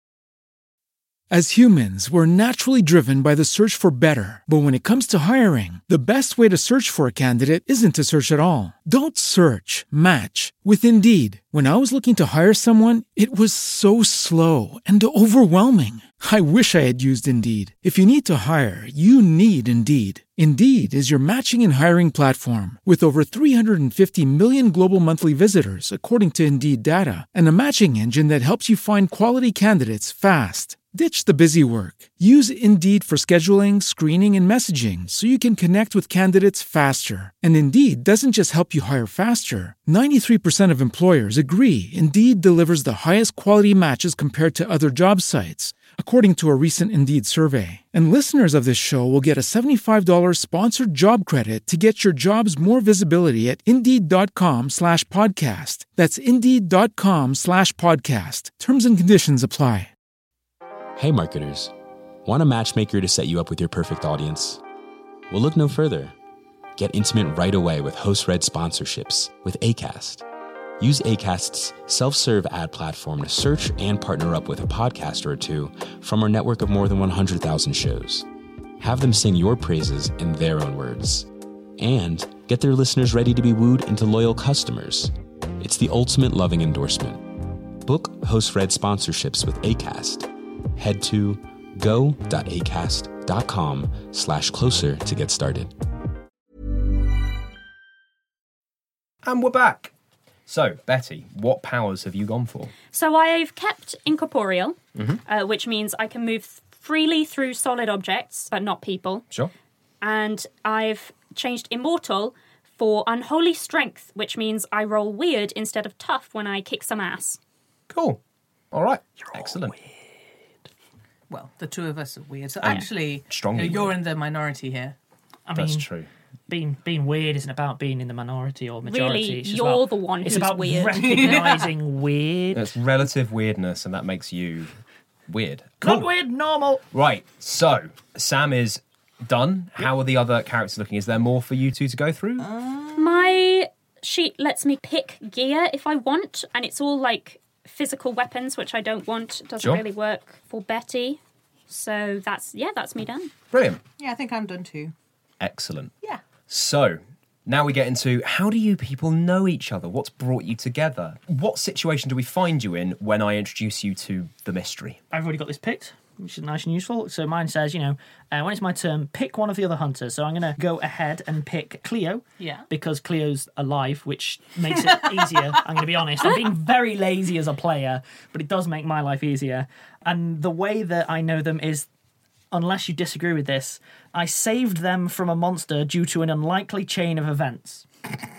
As humans, we're naturally driven by the search for better. But when it comes to hiring, the best way to search for a candidate isn't to search at all. Don't search, match with Indeed. When I was looking to hire someone, it was so slow and overwhelming. I wish I had used Indeed. If you need to hire, you need Indeed. Indeed is your matching and hiring platform with over 350 million global monthly visitors, according to Indeed data, and a matching engine that helps you find quality candidates fast. Ditch the busy work. Use Indeed for scheduling, screening, and messaging so you can connect with candidates faster. And Indeed doesn't just help you hire faster. 93% of employers agree Indeed delivers the highest quality matches compared to other job sites, according to a recent Indeed survey. And listeners of this show will get a $75 sponsored job credit to get your jobs more visibility at Indeed.com/podcast. That's Indeed.com/podcast. Terms and conditions apply. Hey marketers, want a matchmaker to set you up with your perfect audience? Well, look no further. Get intimate right away with host-read sponsorships with Acast. Use Acast's self-serve ad platform to search and partner up with a podcaster or two from our network of more than 100,000 shows. Have them sing your praises in their own words. And get their listeners ready to be wooed into loyal customers. It's the ultimate loving endorsement. Book host-read sponsorships with Acast. Head to go.acast.com/closer to get started. And we're back. So, Betty, what powers have you gone for? So I've kept incorporeal, which means I can move freely through solid objects, but not people. Sure. And I've changed immortal for unholy strength, which means I roll weird instead of tough when I kick some ass. Cool. All right. Excellent. Well, the two of us are weird. So actually, strongly you're weird. in the minority here. That's true. Being weird isn't about being in the minority or majority. Really, it's just you're about, the one who's It's about weird. recognising weird. It's relative weirdness, and that makes you weird. Not weird, normal. Right. So, Sam is done. How are the other characters looking? Is there more for you two to go through? My sheet lets me pick gear if I want, and it's all like physical weapons, which I don't want. It doesn't really work for Betty. So that's me done. Brilliant. Yeah, I think I'm done too. Excellent. Yeah. So, now we get into how do you people know each other? What's brought you together? What situation do we find you in when I introduce you to the mystery? I've already got this picked, which is nice and useful. So mine says, when it's my turn, pick one of the other hunters. So I'm going to go ahead and pick Cleo. Yeah. Because Cleo's alive, which makes it easier. I'm going to be honest. I'm being very lazy as a player, but it does make my life easier. And the way that I know them is, unless you disagree with this, I saved them from a monster due to an unlikely chain of events.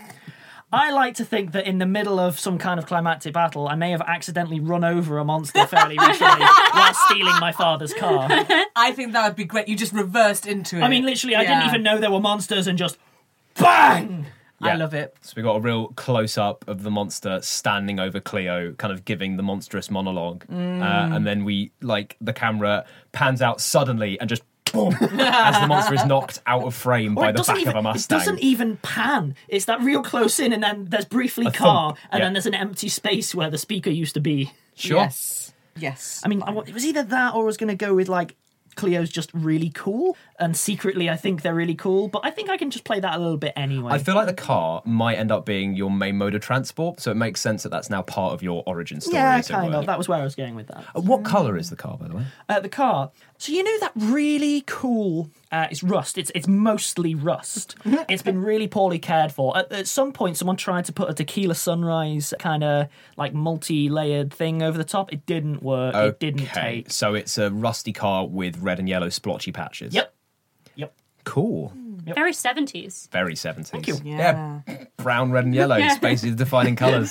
I like to think that in the middle of some kind of climactic battle, I may have accidentally run over a monster fairly recently while stealing my father's car. I think that would be great. You just reversed into it. I mean, literally, I didn't even know there were monsters and just bang! Yeah. I love it. So we got a real close-up of the monster standing over Cleo, kind of giving the monstrous monologue. And then the camera pans out suddenly and just boom, as the monster is knocked out of frame by the back of a Mustang. It doesn't even pan. It's that real close in, and then there's briefly car, and then there's an empty space where the speaker used to be. Sure. Yes. I mean, it was either that or I was going to go with, Cleo's just really cool, and secretly I think they're really cool, but I think I can just play that a little bit anyway. I feel like the car might end up being your main mode of transport, so it makes sense that that's now part of your origin story. Yeah, kind of. That was where I was going with that. What colour is the car, by the way? The car. So that really cool... it's rust. It's mostly rust. It's been really poorly cared for. At some point, someone tried to put a Tequila Sunrise kind of multi-layered thing over the top. It didn't work. Okay. It didn't take. So it's a rusty car with red and yellow splotchy patches. Yep. Cool. Yep. Very 70s. Very 70s. Thank you. Yeah. Brown, red and yellow. It's basically the defining colours.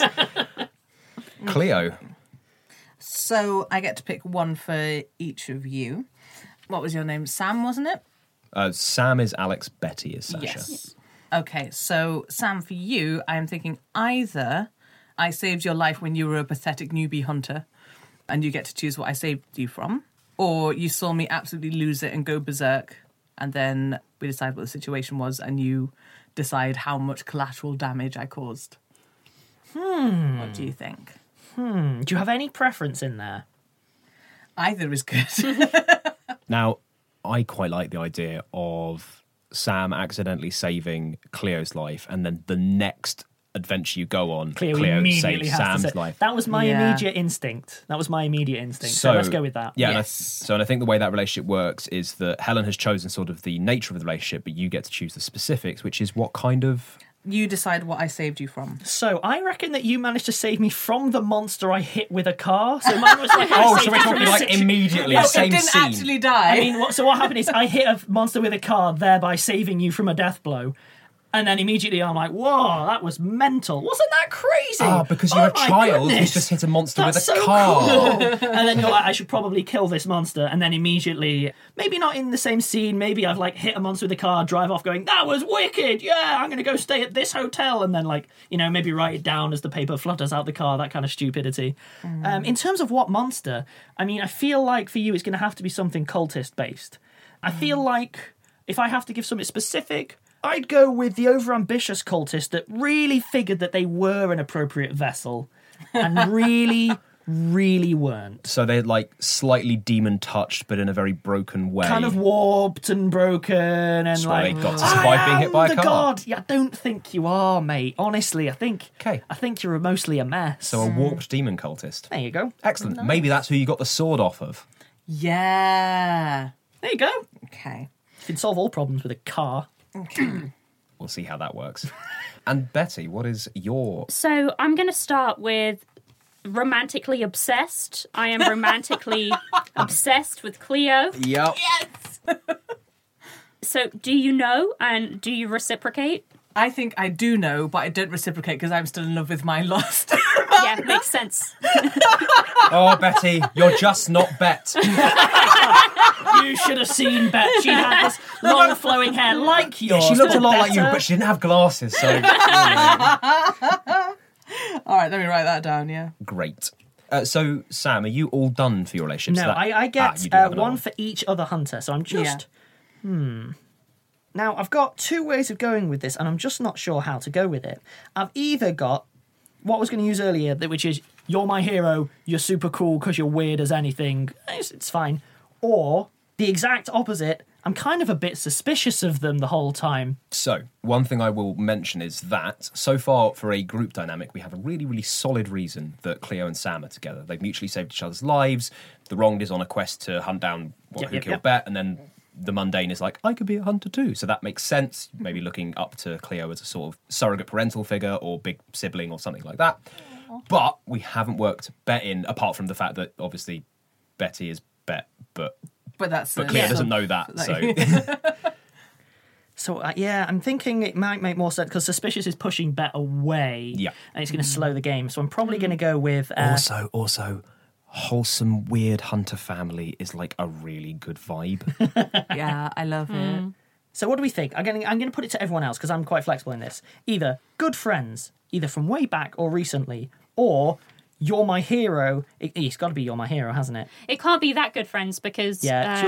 Cleo. So I get to pick one for each of you. What was your name? Sam, wasn't it? Sam is Alex, Betty is Sasha. Yes. Okay, so Sam, for you, I am thinking either I saved your life when you were a pathetic newbie hunter and you get to choose what I saved you from, or you saw me absolutely lose it and go berserk, and then we decide what the situation was and you decide how much collateral damage I caused. What do you think? Do you have any preference in there? Either is good. Now, I quite like the idea of Sam accidentally saving Cleo's life, and then the next adventure you go on, Cleo saves Sam's life. That was my immediate instinct. So let's go with that. Yeah, Yes. and I think the way that relationship works is that Helen has chosen sort of the nature of the relationship, but you get to choose the specifics, which is what kind of... You decide what I saved you from. So I reckon that you managed to save me from the monster I hit with a car. So mine was like... Oh, so we're talking immediately, same it didn't scene. actually die. I mean, so what happened is I hit a monster with a car, thereby saving you from a death blow. And then immediately I'm like, whoa, that was mental. Wasn't that crazy? Ah, because you're a child who's goodness. just hit a monster That's with a so car. Cool. And then you're like, I should probably kill this monster. And then immediately, maybe not in the same scene, maybe I've hit a monster with a car, drive off going, that was wicked. Yeah, I'm going to go stay at this hotel. And then maybe write it down as the paper flutters out the car, that kind of stupidity. In terms of what monster, I mean, I feel like for you it's going to have to be something cultist based. I feel like if I have to give something specific, I'd go with the overambitious cultist that really figured that they were an appropriate vessel and really, really weren't. So they're like slightly demon touched, but in a very broken way. Kind of warped and broken, and That's why like they got to survive being hit by a car. God. Yeah, I don't think you are, mate. Honestly, I think you're mostly a mess. So a warped demon cultist. There you go. Excellent. Nice. Maybe that's who you got the sword off of. Yeah. There you go. Okay. You can solve all problems with a car. Okay. We'll see how that works. And Betty, what is your... So I'm going to start with romantically obsessed. I am romantically obsessed with Cleo. Yep. Yes! So do you know and do you reciprocate? I think I do know, but I don't reciprocate because I'm still in love with my lost. Yeah, makes sense. Oh, Betty, you're just not Bet. You should have seen Bet. She had this long flowing hair like yours. Yeah, she looked a lot like you, better. but she didn't have glasses, so... All right, let me write that down, yeah. Great. So, Sam, are you all done for your relationships? No, I get you do have another one for each other hunter, so I'm just... Now, I've got two ways of going with this, and I'm just not sure how to go with it. I've either got what I was going to use earlier, which is, you're my hero, you're super cool because you're weird as anything, it's fine. Or the exact opposite, I'm kind of a bit suspicious of them the whole time. So, one thing I will mention is that, so far for a group dynamic, we have a really, really solid reason that Cleo and Sam are together. They've mutually saved each other's lives. The Wronged is on a quest to hunt down who killed Bet, and then the Mundane is like, I could be a hunter too. So that makes sense, maybe looking up to Cleo as a sort of surrogate parental figure or big sibling or something like that. But we haven't worked Bet in, apart from the fact that, obviously, Betty is Bet, but Cleo doesn't know that, so... So, I'm thinking it might make more sense, because Suspicious is pushing Bet away, and it's going to slow the game, so I'm probably going to go with... Also, wholesome, weird hunter family is like a really good vibe. Yeah, I love it. So what do we think? I'm going to put it to everyone else, because I'm quite flexible in this. Either good friends, either from way back or recently, or... You're my hero. It's got to be You're my hero, hasn't it? It can't be that good friends because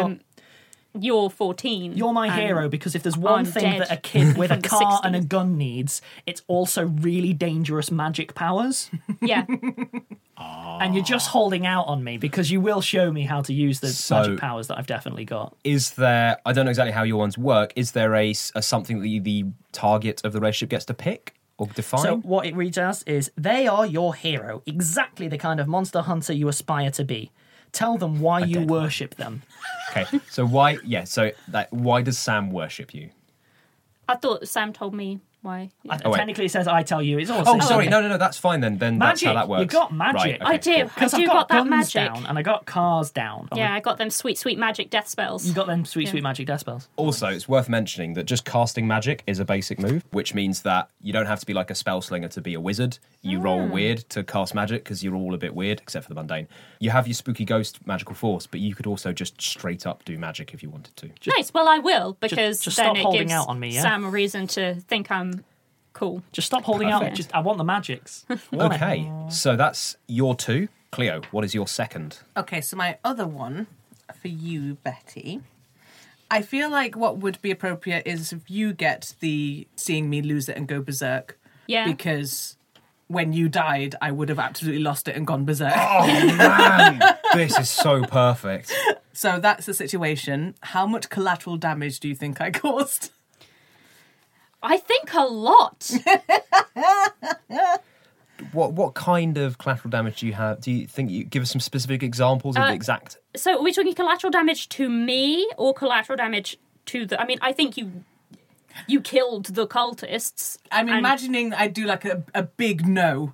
you're 14. You're my hero because if there's one thing that a kid with a car and a gun needs, it's also really dangerous magic powers. Yeah. And you're just holding out on me because you will show me how to use the magic powers that I've definitely got. Is there, I don't know exactly how your ones work, is there a something that the target of the relationship gets to pick? Or define? So what it reads as is, they are your hero, exactly the kind of monster hunter you aspire to be. Tell them why you worship them. Okay, so why does Sam worship you? I thought Sam told me why. Technically it says I tell you. It's also No, that's fine then. Then magic. That's how that works. You got magic. Right, okay, I do. Because I I've got that guns magic down and I got cars down. Yeah, I got them sweet, sweet magic death spells. You got them sweet magic death spells. Also, it's worth mentioning that just casting magic is a basic move, which means that you don't have to be like a spell slinger to be a wizard. You roll weird to cast magic because you're all a bit weird, except for the mundane. You have your spooky ghost magical force, but you could also just straight up do magic if you wanted to. Nice. Well, I will, because just then stop it holding gives out on me, yeah? Sam a reason to think I'm cool. Just stop holding out. I want the magics. Okay, so that's your two. Cleo, what is your second? Okay, so my other one for you, Betty. I feel like what would be appropriate is if you get the seeing me lose it and go berserk. Yeah. Because when you died, I would have absolutely lost it and gone berserk. Oh, man! This is so perfect. So that's the situation. How much collateral damage do you think I caused? I think a lot. What kind of collateral damage do you have? Do you think you give us some specific examples of the exact? So are we talking collateral damage to me or collateral damage to the... I mean, I think you killed the cultists. I'm imagining I do like a big no.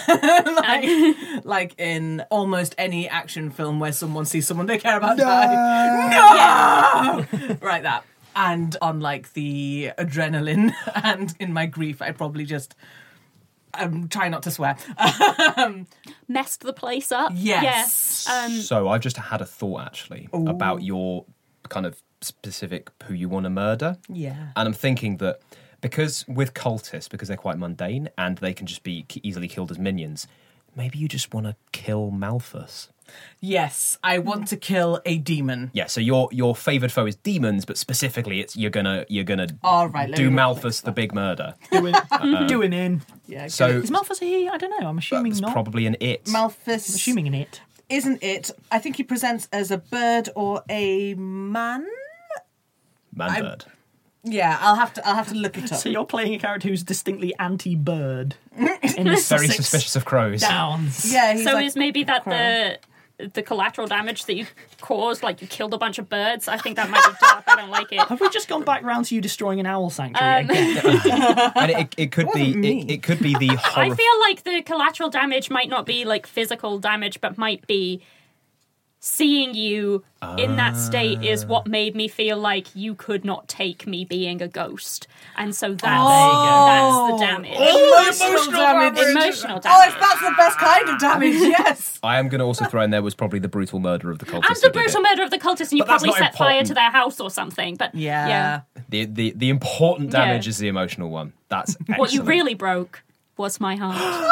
like in almost any action film where someone sees someone they care about die. No! Right, that. And on like the adrenaline and in my grief, I probably just... try not to swear. Messed the place up. Yes. So I've just had a thought, actually, about your kind of specific who you want to murder. Yeah. And I'm thinking that because with cultists, because they're quite mundane and they can just be easily killed as minions, maybe you just want to kill Malthus. Yes, I want to kill a demon. Yeah, so your favoured foe is demons, but specifically it's you're gonna All right, let do me Malthus the big murder. Doing in. Yeah, So Is Malthus a he? I don't know. I'm assuming it's not. probably an it. Malthus I'm assuming an it. isn't it? I think he presents as a bird or a man. Man-bird. Yeah, I'll have to look it up. So you're playing a character who's distinctly anti-bird in the Very Sussex suspicious of crows. Downs. Yeah, he's So like, is maybe that the collateral damage that you caused, like you killed a bunch of birds? I think that might be dark. I don't like it. Have we just gone back round to you destroying an owl sanctuary again? And it could be it could be the I horror. feel like the collateral damage might not be like physical damage, but might be seeing you in that state is what made me feel like you could not take me being a ghost. And so that's the damage. emotional damage. Emotional damage. Oh, that's the best kind of damage. Yes. I am going to also throw in there was probably the brutal murder of the cultist. And who the did brutal it. murder of the cultists, and you But that's probably not set fire important. to their house or something. But Yeah. The important damage Yeah. is the emotional one. That's excellent. what you really broke was my heart.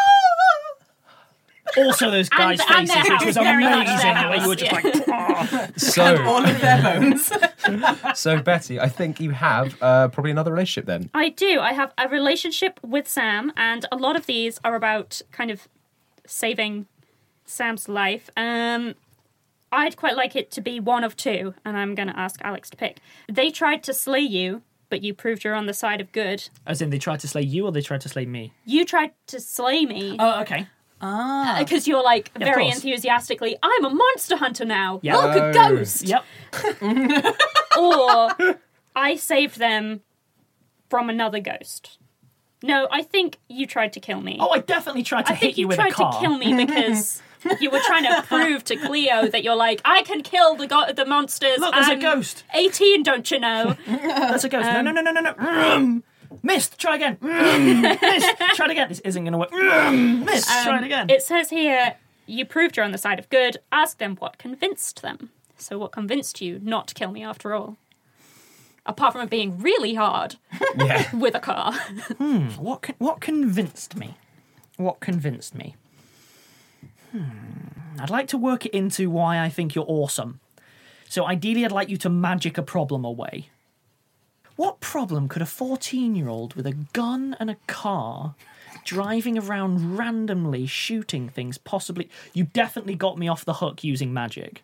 Also, those guys' And their faces, which house, was very much amazing. their Where you were just house, like, So, All of their bones. so Betty, I think you have probably another relationship then. I do. I have a relationship with Sam, and a lot of these are about kind of saving Sam's life. I'd quite like it to be one of two, and I'm going to ask Alex to pick. They tried to slay you, but you proved you're on the side of good. as in they tried to slay you or they tried to slay me? You tried to slay me Oh, okay. because you're like of very course. enthusiastically, I'm a monster hunter now. Yeah. Look, a ghost. Yep. Or I saved them from another ghost. No, I think you tried to kill me. Oh, I definitely tried to I hit think you you with tried a car. to kill me because you were trying to prove to Cleo that you're like, I can kill the monsters. Look, there's a I'm ghost. 18, don't you know? That's a ghost. No. Missed. Try again. Missed. Try it again. This isn't going to work. Missed. Try it again. It says here, you proved you're on the side of good. Ask them what convinced them. So what convinced you not to kill me after all? Apart from it being really hard Yeah. with a car. What convinced me? What convinced me? I'd like to work it into why I think you're awesome. So ideally, I'd like you to magic a problem away. What problem could a 14-year-old with a gun and a car driving around randomly shooting things possibly... You definitely got me off the hook using magic.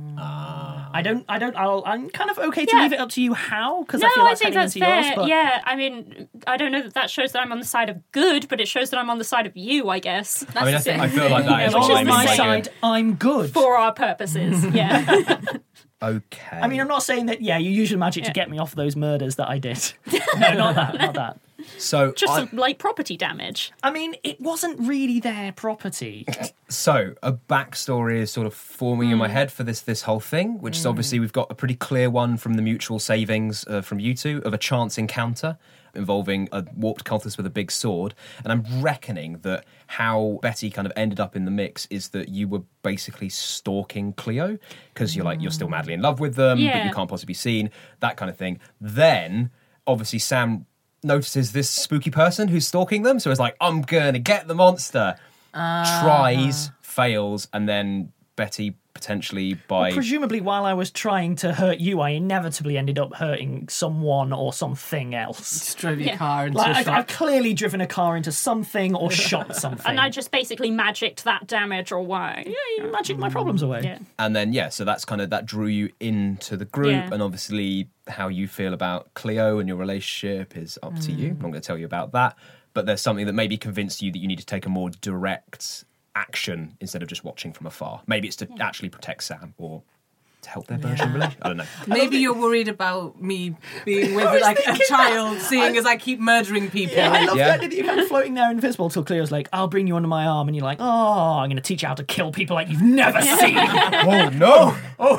I'm kind of okay to Yeah. leave it up to you how, because No, I feel I that's think heading that's into fair. yours, but... Yeah, I mean, I don't know that shows that I'm on the side of good, but it shows that I'm on the side of you, I guess. I mean, I feel like that is Which what is I On mean my by side, I'm good. For our purposes, yeah. Okay. I mean, I'm not saying that, you use your magic to get me off those murders that I did. No, not that. so Just some light property damage. I mean, it wasn't really their property. So a backstory is sort of forming in my head for this whole thing, which is obviously we've got a pretty clear one from the mutual savings from you two of a chance encounter involving a warped cultist with a big sword. And I'm reckoning that how Betty kind of ended up in the mix is that you were basically stalking Cleo because you're still madly in love with them, but Yeah. you can't possibly be seen, that kind of thing. Then obviously Sam notices this spooky person who's stalking them, so it's like, I'm gonna get the monster. Tries, fails, and then Betty potentially by... Presumably, while I was trying to hurt you, I inevitably ended up hurting someone or something else. Just drove your Yeah. car into Like, a I've shop. clearly driven a car into something or shot something. And I just basically magicked that damage away. Yeah, you magic my problems away. Yeah. And then, so that's kind of, that drew you into the group, Yeah. and obviously how you feel about Cleo and your relationship is up to you. I'm not going to tell you about that, but there's something that maybe convinced you that you need to take a more direct action instead of just watching from afar. Maybe it's to actually protect Sam or to help their version relationship. I don't know. Maybe you're worried about me being with like a child, seeing as I keep murdering people. Yeah, I love Yeah. the idea that you're kind of floating there invisible till Cleo's like, I'll bring you under my arm, and you're like, oh, I'm going to teach you how to kill people like you've never seen. Oh, no!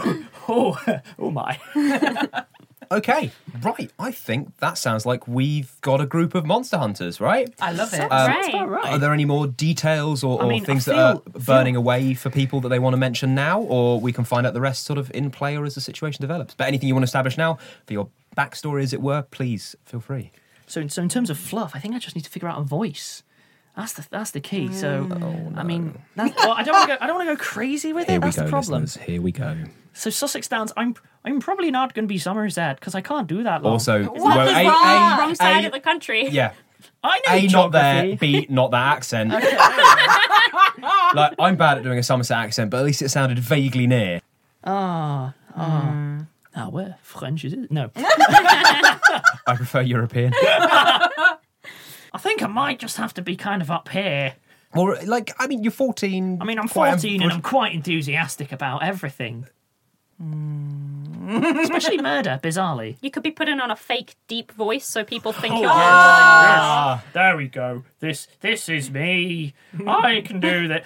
Oh my. Okay, right. I think that sounds like we've got a group of monster hunters, right? I love it. Right. All right. Are there any more details or mean, things I that are feel- burning away for people that they want to mention now, or we can find out the rest sort of in play or as the situation develops? But anything you want to establish now for your backstory, as it were, please feel free. So in terms of fluff, I think I just need to figure out a voice. That's the key. So, I mean, I don't want to go crazy with it. That's the problem. Listeners. Here we go. So Sussex Downs, I'm probably not going to be Somerset because I can't do that long. Also, wrong side of the country. Yeah. I know A, geography. not there. B, not that accent. Like, I'm bad at doing a Somerset accent, but at least it sounded vaguely near. Where French is it? No. I prefer European. I think I might just have to be kind of up here. Well, like, I mean, you're 14. I mean, I'm 14 and I'm quite enthusiastic about everything. Especially murder, bizarrely. You could be putting on a fake deep voice so people think you're yes. There we go. This is me. I can do that.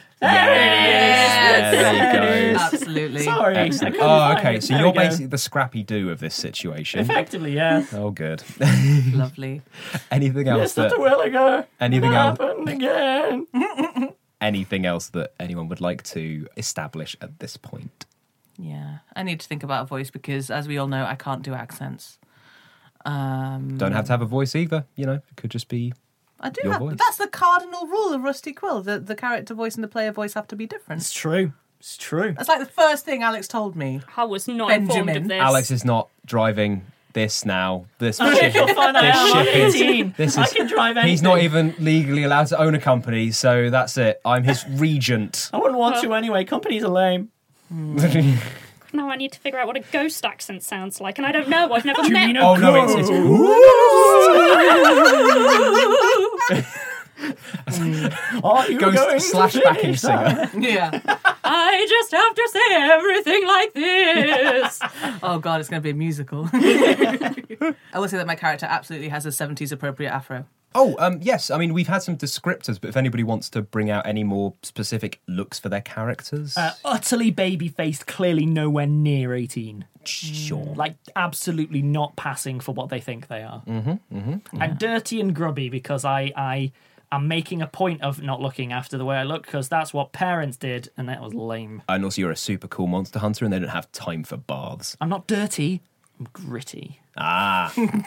There you go. Absolutely. Sorry. Okay. So you're basically the Scrappy Doo of this situation. Effectively, yeah. Oh, good. Lovely. Anything else Just a while ago. Anything else? Happened again. Anything else that anyone would like to establish at this point? Yeah, I need to think about a voice because, as we all know, I can't do accents. Don't have to have a voice either. You know, it could just be I do your have. voice. That's the cardinal rule of Rusty Quill. The character voice and the player voice have to be different. It's true. It's true. That's like the first thing Alex told me. I was not informed of this. Alex is not driving this now. This I think you'll find that out. I'm 18. I can drive anything. He's not even legally allowed to own a company, so that's it. I'm his regent. I wouldn't want to anyway. Companies are lame. Now I need to figure out what a ghost accent sounds like, and I don't know. I've never met. Oh no, it's Are you ghost going slash to backing finish that? singer. Yeah. I just have to say everything like this. Oh god, it's going to be a musical. I will say that my character absolutely has a 70s appropriate afro. Oh, yes. I mean, we've had some descriptors, but if anybody wants to bring out any more specific looks for their characters, Utterly baby-faced, clearly nowhere near 18. sure. Like, absolutely not passing for what they think they are. And dirty and grubby because I am making a point of not looking after the way I look because that's what parents did, and that was lame. And also, you're a super cool monster hunter, and they don't have time for baths. I'm not dirty. I'm gritty. Ah,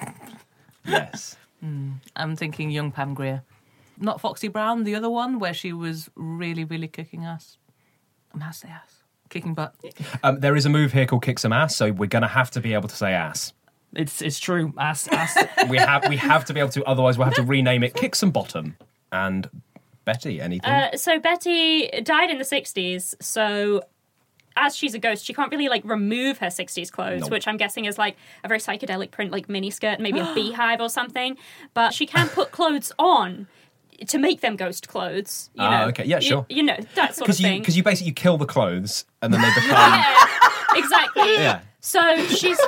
yes. I'm thinking young Pam Grier. Not Foxy Brown, the other one, where she was really, really kicking ass. I'm going to say ass. Kicking butt. There is a move here called Kick Some Ass, so we're going to have to be able to say ass. It's true. Ass. We have to be able to, otherwise we'll have to rename it Kick Some Bottom. And Betty, anything? So Betty died in the 60s, so as she's a ghost, she can't really, like, remove her 60s clothes, Nope. which I'm guessing is, like, a very psychedelic print, like, miniskirt, maybe a beehive or something. But she can put clothes on to make them ghost clothes. You know? Okay. Yeah, sure. You know, that sort of thing. Because you basically kill the clothes, and then they become... Yeah, exactly. Yeah. So she's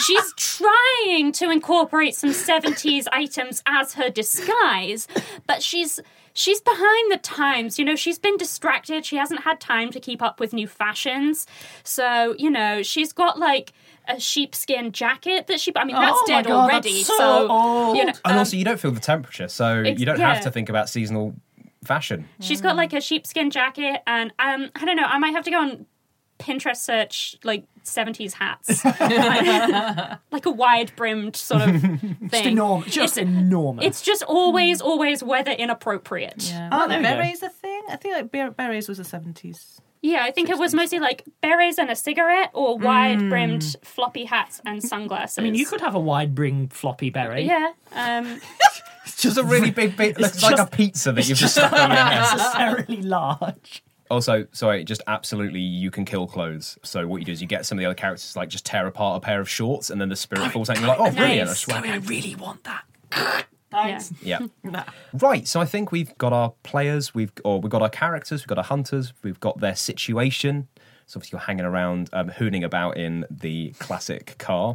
trying to incorporate some 70s items as her disguise, but she's behind the times. You know, she's been distracted. She hasn't had time to keep up with new fashions. So, you know, she's got like a sheepskin jacket that she... I mean, that's dead already. That's so old. You know, And also, you don't feel the temperature, so you don't have to think about seasonal fashion. she's got like a sheepskin jacket, and I don't know, I might have to go on Pinterest search like 70s hats. Like a wide-brimmed sort of thing. Just enormous. It's just always weather inappropriate. Yeah. Oh, there we go. berets a thing? I think like berets was the 70s. Yeah, I think it was mostly like berets and a cigarette, or wide-brimmed floppy hats and sunglasses. I mean, you could have a wide-brimmed floppy beret. Yeah. It's just a really big bit. It's like a pizza that you've just stuck on your head. Necessarily large. Also, sorry, just absolutely, you can kill clothes. So what you do is you get some of the other characters to like just tear apart a pair of shorts, and then the spirit falls out, and you're like, oh, brilliant! Nice. I really want that. Thanks. Yeah. Right. So I think we've got our players, we've got our characters, we've got our hunters, we've got their situation. So obviously you're hanging around, hooning about in the classic car.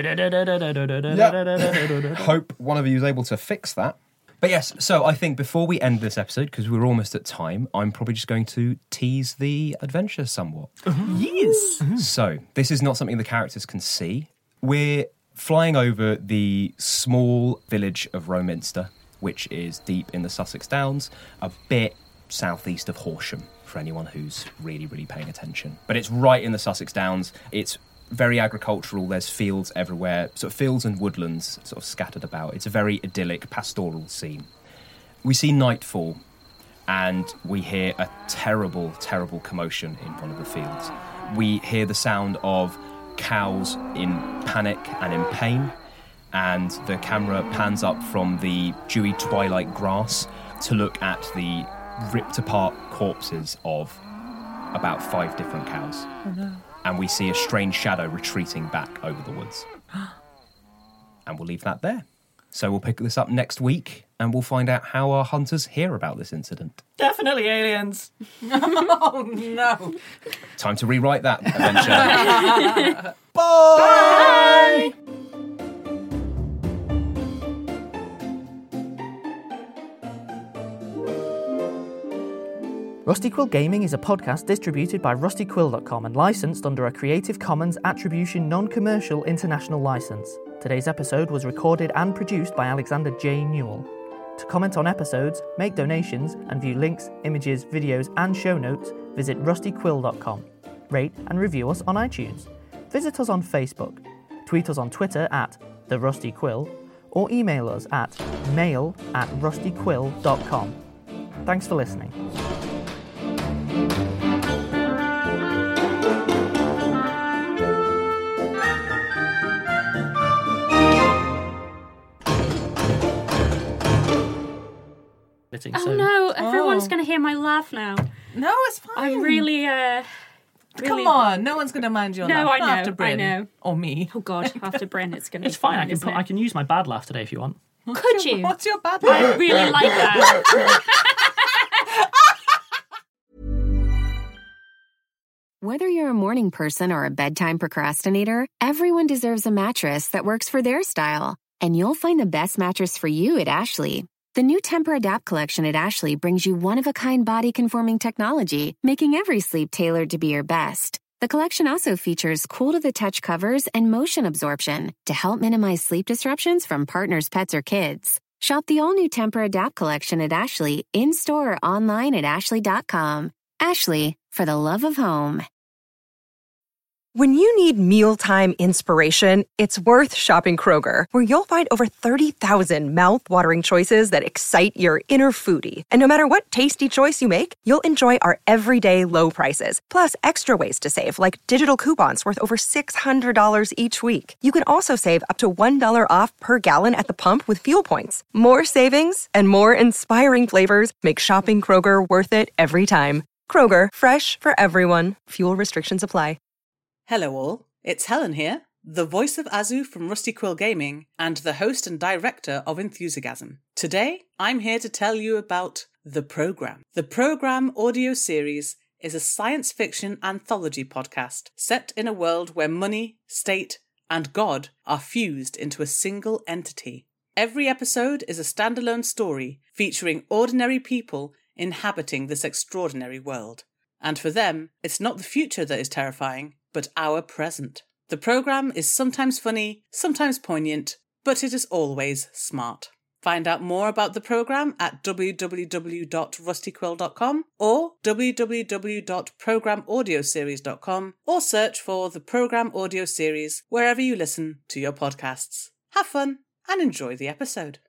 Hope one of you is able to fix that. But yes, so I think before we end this episode, because we're almost at time, I'm probably just going to tease the adventure somewhat. Yes. So this is not something the characters can see. We're flying over the small village of Rominster, which is deep in the Sussex Downs, a bit southeast of Horsham, for anyone who's really, really paying attention. But it's right in the Sussex Downs. It's very agricultural. There's fields everywhere, sort of fields and woodlands sort of scattered about. It's a very idyllic, pastoral scene. We see nightfall and we hear a terrible, terrible commotion in one of the fields. We hear the sound of cows in panic and in pain, and the camera pans up from the dewy twilight grass to look at the ripped apart corpses of about 5 different cows. Oh no. And we see a strange shadow retreating back over the woods. And we'll leave that there. So we'll pick this up next week, and we'll find out how our hunters hear about this incident. Definitely aliens. Oh no. Time to rewrite that adventure. Bye! Rusty Quill Gaming is a podcast distributed by rustyquill.com and licensed under a Creative Commons Attribution Non-Commercial International License. Today's episode was recorded and produced by Alexander J. Newell. To comment on episodes, make donations, and view links, images, videos, and show notes, visit rustyquill.com. Rate and review us on iTunes. Visit us on Facebook. Tweet us on Twitter at @TheRustyQuill, or email us at mail@rustyquill.com. Thanks for listening. Oh no, everyone's going to hear my laugh now. No, it's fine. I'm really... Come on, no one's going to mind your laugh. No, I know, After Bryn, I know. Or me. Oh god, after Bryn it's going to be It's fine. isn't I it? can use my bad laugh today if you want. Could you? What's your bad I laugh? really like that. Whether you're a morning person or a bedtime procrastinator, everyone deserves a mattress that works for their style. And you'll find the best mattress for you at Ashley. The new Temper-Adapt collection at Ashley brings you one-of-a-kind body-conforming technology, making every sleep tailored to be your best. The collection also features cool-to-the-touch covers and motion absorption to help minimize sleep disruptions from partners, pets, or kids. Shop the all-new Temper-Adapt collection at Ashley, in-store or online at ashley.com. Ashley, for the love of home. When you need mealtime inspiration, it's worth shopping Kroger, where you'll find over 30,000 mouth-watering choices that excite your inner foodie. And no matter what tasty choice you make, you'll enjoy our everyday low prices, plus extra ways to save, like digital coupons worth over $600 each week. You can also save up to $1 off per gallon at the pump with fuel points. More savings and more inspiring flavors make shopping Kroger worth it every time. Kroger, fresh for everyone. Fuel restrictions apply. Hello all, it's Helen here, the voice of Azu from Rusty Quill Gaming and the host and director of Enthusiasm. Today, I'm here to tell you about The Program. The Program audio series is a science fiction anthology podcast set in a world where money, state, and God are fused into a single entity. Every episode is a standalone story featuring ordinary people inhabiting this extraordinary world. And for them, it's not the future that is terrifying, but our present. The program is sometimes funny, sometimes poignant, but it is always smart. Find out more about the program at www.rustyquill.com or www.programaudioseries.com, or search for the Program Audio Series wherever you listen to your podcasts. Have fun and enjoy the episode.